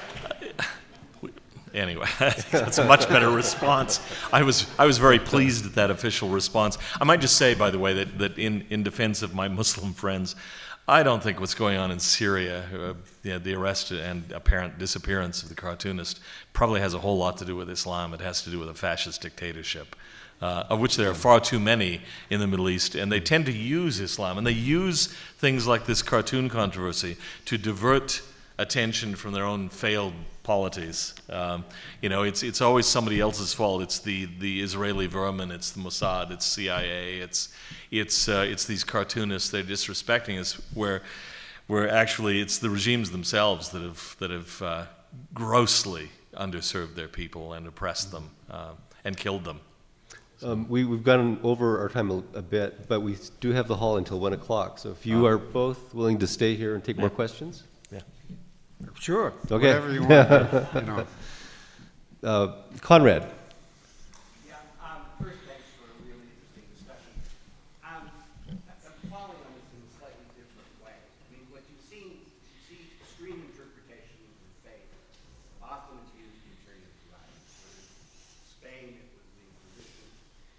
anyway, that's a much better response. I was I was very pleased at that official response. I might just say, by the way, that that in in defense of my Muslim friends, I don't think what's going on in Syria, uh, the, the arrest and apparent disappearance of the cartoonist, probably has a whole lot to do with Islam. It has to do with a fascist dictatorship, uh, of which there are far too many in the Middle East, and they tend to use Islam, and they use things like this cartoon controversy to divert attention from their own failed polities. Um, you know, it's it's always somebody else's fault. It's the, the Israeli vermin, it's the Mossad, it's C I A, it's it's uh, it's these cartoonists. They're disrespecting us. Where where actually it's the regimes themselves that have that have uh, grossly underserved their people and oppressed them uh, and killed them. Um, we, we've gone over our time a, a bit, but we do have the hall until one o'clock. So if you Oh. are both willing to stay here and take more questions? Yeah. Sure. Okay. Whatever you want. You know. Uh, Conrad? Yeah, um, first, thanks for a really interesting discussion. Um, I'm following on this in a slightly different way. I mean, what you've seen, you see extreme interpretations of faith. Often it's used in periods of violence. In Spain, it was the Inquisition.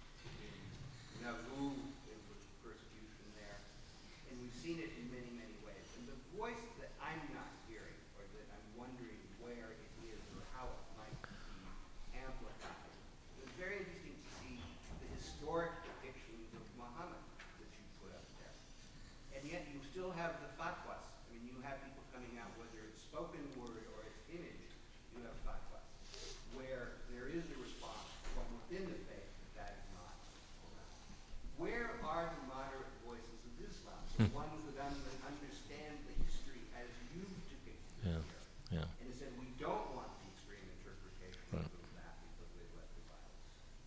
In Nauvoo, it was persecution there. And we've seen it in many, many ways. And the voice that I'm not hearing, or that I'm wondering where it is or how it might be amplified, it was very interesting to see the historic depictions of Muhammad that you put up there. And yet you still have the fatwas. I mean, you have people coming out, whether it's spoken word or it's image, you have fatwas, where there is a response from within the faith that that is not allowed. Where are the moderate voices of Islam, the ones that un- understand the history as you depicted Yeah, here, yeah. and it said we don't want the extreme interpretation of that because they led to violence?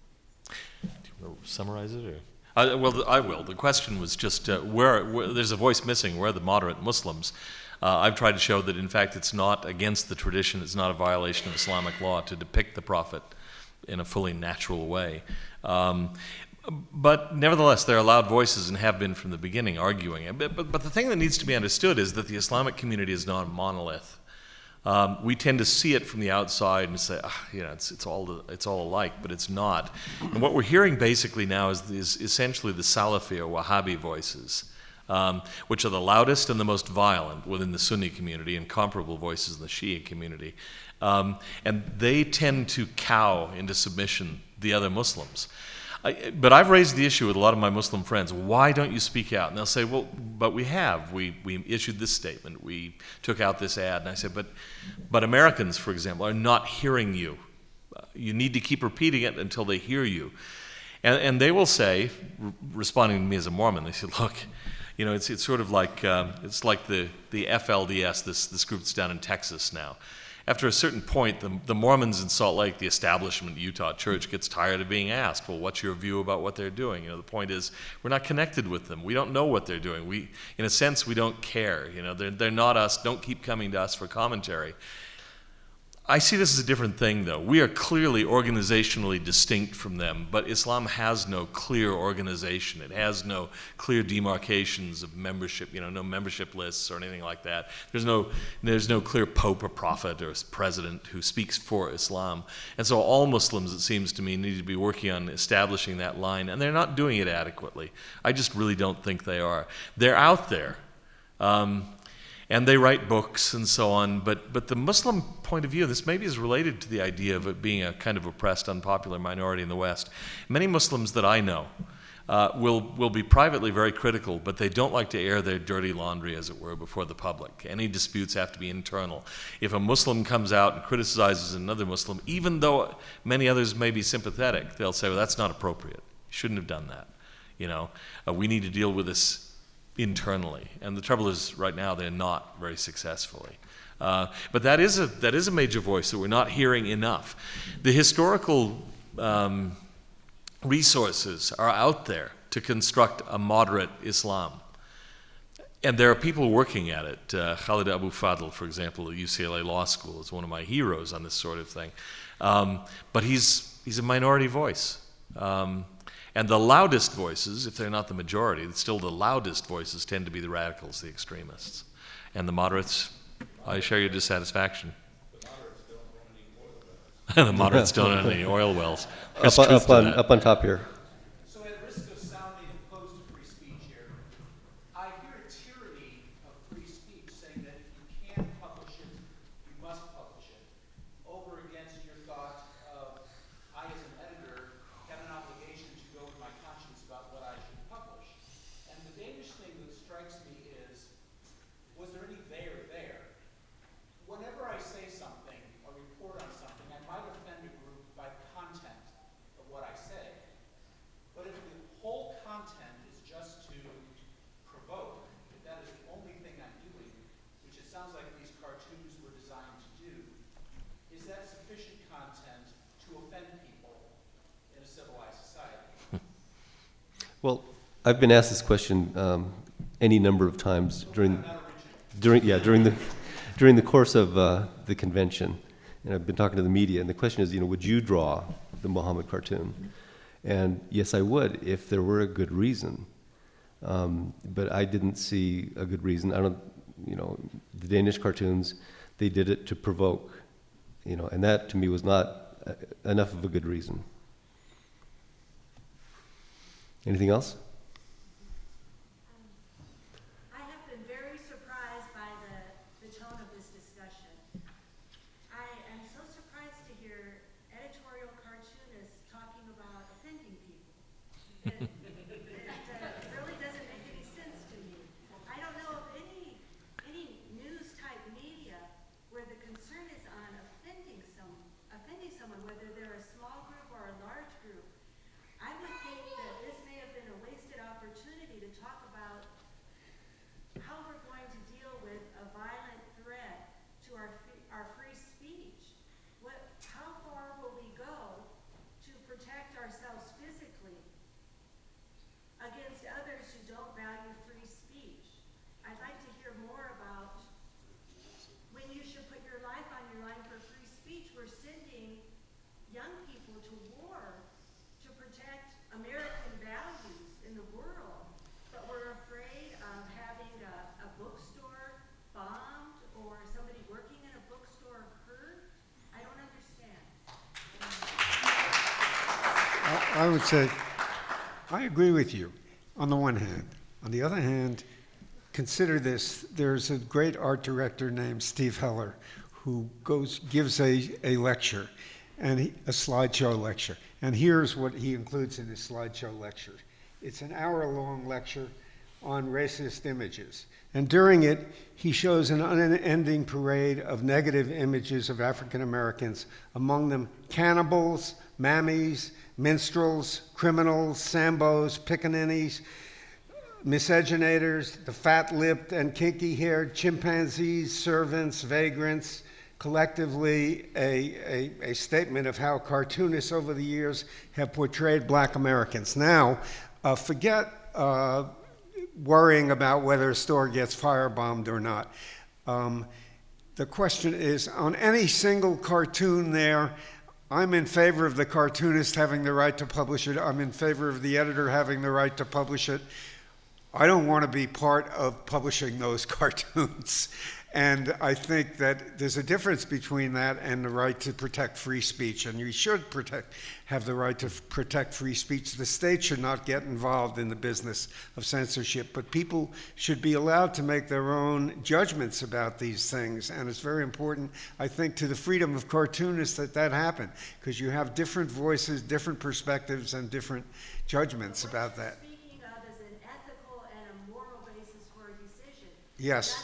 Do you want to summarize it, or? Uh, well, th- I will. The question was just uh, where, where there's a voice missing. Where are the moderate Muslims? Uh, I've tried to show that, in fact, it's not against the tradition. It's not a violation of Islamic law to depict the Prophet in a fully natural way. Um, but nevertheless, there are loud voices and have been from the beginning arguing. But, but, but the thing that needs to be understood is that the Islamic community is not a monolith. Um, we tend to see it from the outside and say, ah, you know, it's, it's, all, it's all alike, but it's not. And what we're hearing basically now is, is essentially the Salafi or Wahhabi voices, um, which are the loudest and the most violent within the Sunni community and comparable voices in the Shia community. Um, and they tend to cow into submission the other Muslims. I, but I've raised the issue with a lot of my Muslim friends. Why don't you speak out? And they'll say, well, but we have. We, we issued this statement. We took out this ad. And I said, but, but Americans, for example, are not hearing you. You need to keep repeating it until they hear you. And, and they will say, r- responding to me as a Mormon, they said, look, you know, it's, it's sort of like, um, it's like the, the F L D S, this, this group that's down in Texas now. After a certain point, the, the Mormons in Salt Lake, the establishment Utah Church, gets tired of being asked, well, what's your view about what they're doing? You know, the point is, we're not connected with them. We don't know what they're doing. We, in a sense, we don't care. You know, they're, they're not us. Don't keep coming to us for commentary. I see this as a different thing, though. We are clearly organizationally distinct from them, but Islam has no clear organization. It has no clear demarcations of membership, you know, no membership lists or anything like that. There's no, there's no clear pope or prophet or president who speaks for Islam. And so all Muslims, it seems to me, need to be working on establishing that line, and they're not doing it adequately. I just really don't think they are. They're out there. Um, And they write books and so on, but, but the Muslim point of view, this maybe is related to the idea of it being a kind of oppressed, unpopular minority in the West. Many Muslims that I know uh, will, will be privately very critical, but they don't like to air their dirty laundry, as it were, before the public. Any disputes have to be internal. If a Muslim comes out and criticizes another Muslim, even though many others may be sympathetic, they'll say, well, that's not appropriate. You shouldn't have done that. You know, uh, we need to deal with this internally, and the trouble is, right now, they're not very successfully. Uh, but that is a that is a major voice that we're not hearing enough. The historical um, resources are out there to construct a moderate Islam, and there are people working at it. Uh, Khalid Abu Fadl, for example, at U C L A Law School, is one of my heroes on this sort of thing. Um, but he's he's a minority voice. Um, And the loudest voices, if they're not the majority, still the loudest voices tend to be the radicals, the extremists. And the moderates, I share your dissatisfaction. The moderates don't own any oil wells. There's Up, on- truth up, to on, that. up on top here. So at risk of sounding opposed to free speech here, I hear a tyranny of free speech saying that if you can't publish it, you must publish it, over against your thought of, I as an editor have an obligation to go with my conscience about what I should publish. And the Danish thing that strikes me is, was there any there there? Whenever I say something or report on something, I might offend a group by the content of what I say. But if the whole content is just to provoke, if that is the only thing I'm doing, which it sounds like these cartoons were designed to do, is that sufficient content to offend people in a civilized society? Well, I've been asked this question um, any number of times during, during yeah during the during the course of uh, the convention, and I've been talking to the media. And the question is, you know, would you draw the Muhammad cartoon? And yes, I would if there were a good reason. Um, but I didn't see a good reason. I don't, you know, the Danish cartoons, they did it to provoke, you know, and that to me was not uh, enough of a good reason. Anything else? I have been very surprised by the, the tone of this discussion. I am so surprised to hear editorial cartoonists talking about offending people. It, it uh, really doesn't make any sense to me. I don't know of any, any news type media where the concern is on offending some, offending someone, whether they're a small group or a large group. I would think that this may have been a wasted opportunity to talk about how we're going to deal with a violent threat to our free, our free speech. What, how far will we go to protect ourselves physically against others who don't value free speech? I'd like to hear more about when you should put your life on your line for free speech. We're sending young people to war to protect American values in the world, but we're afraid of having a, a bookstore bombed or somebody working in a bookstore hurt. I don't understand. I, I would say, I agree with you on the one hand. On the other hand, consider this. There's a great art director named Steve Heller who goes, gives a, a lecture, and he, a slideshow lecture. And here's what he includes in his slideshow lecture. It's an hour-long lecture on racist images. And during it, he shows an unending parade of negative images of African Americans, among them cannibals, mammies, minstrels, criminals, sambos, pickaninnies, miscegenators, the fat-lipped and kinky-haired chimpanzees, servants, vagrants, collectively a, a, a statement of how cartoonists over the years have portrayed black Americans. Now, uh, forget uh, worrying about whether a store gets firebombed or not. Um, the question is, on any single cartoon there, I'm in favor of the cartoonist having the right to publish it. I'm in favor of the editor having the right to publish it. I don't want to be part of publishing those cartoons. And I think that there's a difference between that and the right to protect free speech. And you should protect, have the right to f- protect free speech. The state should not get involved in the business of censorship, but people should be allowed to make their own judgments about these things. And it's very important, I think, to the freedom of cartoonists that that happen, because you have different voices, different perspectives, and different judgments about that. Speaking of as an ethical and a moral basis for a decision. Yes.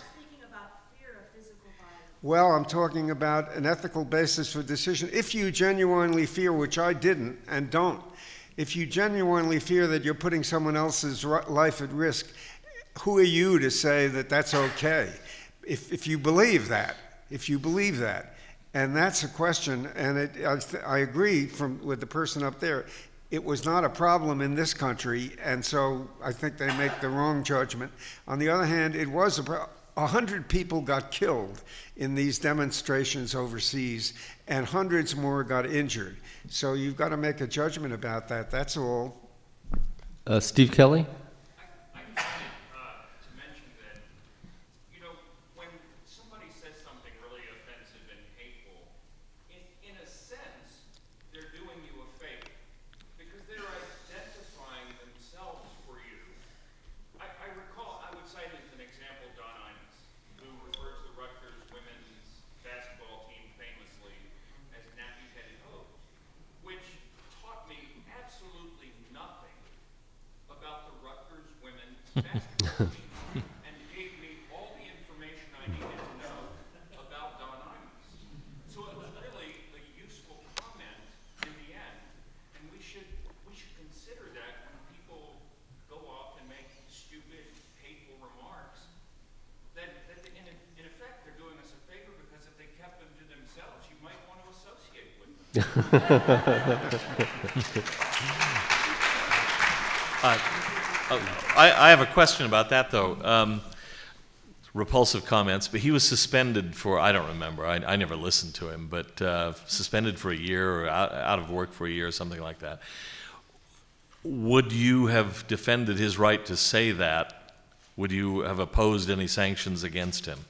Well, Well, I'm talking about an ethical basis for decision. If you genuinely fear, which I didn't and don't, if you genuinely fear that you're putting someone else's life at risk, who are you to say that that's okay? If, if you believe that, if you believe that, and that's a question, and it, I, th- I agree from with the person up there, it was not a problem in this country, and so I think they make the wrong judgment. On the other hand, it was a problem. A hundred people got killed in these demonstrations overseas, and hundreds more got injured. So you've got to make a judgment about that, that's all. Uh, Steve Kelly? I just wanted uh, to mention that, you know, when somebody says something really offensive and hateful, in, in a sense, they're doing you a favor, because they're identifying themselves for you. I, I recall, I would cite as an example Don Imus, who refers to Rutgers women's basketball team famously as nappy-headed hoes, which taught me absolutely nothing about the Rutgers women's basketball team and gave me all the information I needed to know about Don Imus. So it was really a useful comment in the end, and we should we should consider that when people go off and make stupid, hateful remarks. That, that in, in effect they're doing us a favor, because if they kept them to themselves, you might want to associate with them. Uh, oh, I, I have a question about that, though. Um, repulsive comments, but he was suspended for, I don't remember, I, I never listened to him, but uh, suspended for a year or out, out of work for a year or something like that. Would you have defended his right to say that? Would you have opposed any sanctions against him?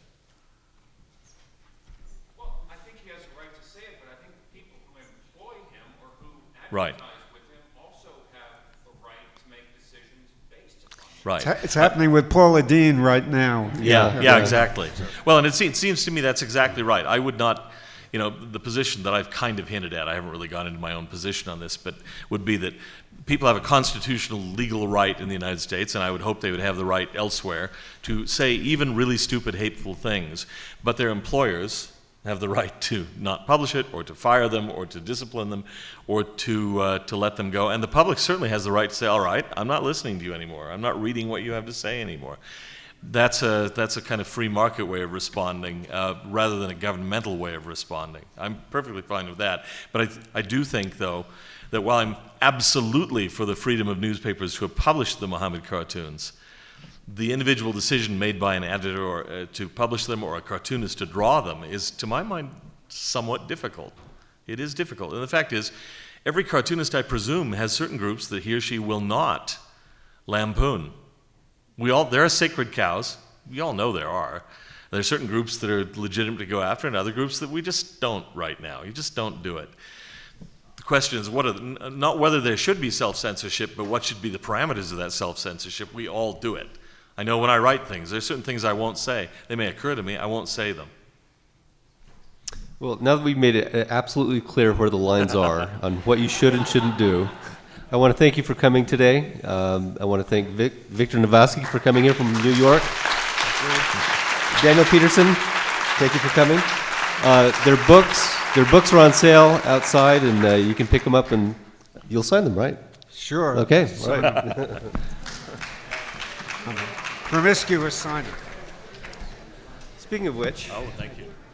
Well, I think he has a right to say it, but I think the people who employ him or who Right. advertise with him also have a right to make decisions based upon it. Right. It's, ha- it's happening with Paula Dean right now. Yeah, yeah, exactly. Well, and it seems, seems to me that's exactly right. I would not, you know, the position that I've kind of hinted at, I haven't really gone into my own position on this, but would be that people have a constitutional legal right in the United States, and I would hope they would have the right elsewhere to say even really stupid, hateful things, but their employers have the right to not publish it, or to fire them, or to discipline them, or to uh, to let them go. And the public certainly has the right to say, all right, I'm not listening to you anymore. I'm not reading what you have to say anymore. That's a, that's a kind of free market way of responding uh, rather than a governmental way of responding. I'm perfectly fine with that. But I, I do think, though, that while I'm absolutely for the freedom of newspapers to have published the Muhammad cartoons, the individual decision made by an editor or, uh, to publish them or a cartoonist to draw them is, to my mind, somewhat difficult. It is difficult. And the fact is, every cartoonist, I presume, has certain groups that he or she will not lampoon. We all, there are sacred cows. We all know there are. There are certain groups that are legitimate to go after and other groups that we just don't right now. You just don't do it. The question is, what are the, not whether there should be self-censorship, but what should be the parameters of that self-censorship. We all do it. I know when I write things, there are certain things I won't say. They may occur to me, I won't say them. Well, now that we've made it absolutely clear where the lines are on what you should and shouldn't do, I want to thank you for coming today. Um, I want to thank Vic, Victor Navasky for coming here from New York. Daniel Peterson, thank you for coming. Uh, their books, their books are on sale outside, and uh, you can pick them up, and you'll sign them, right? Sure. Okay. All right. Promiscuous signing. Speaking of which, Oh, thank you.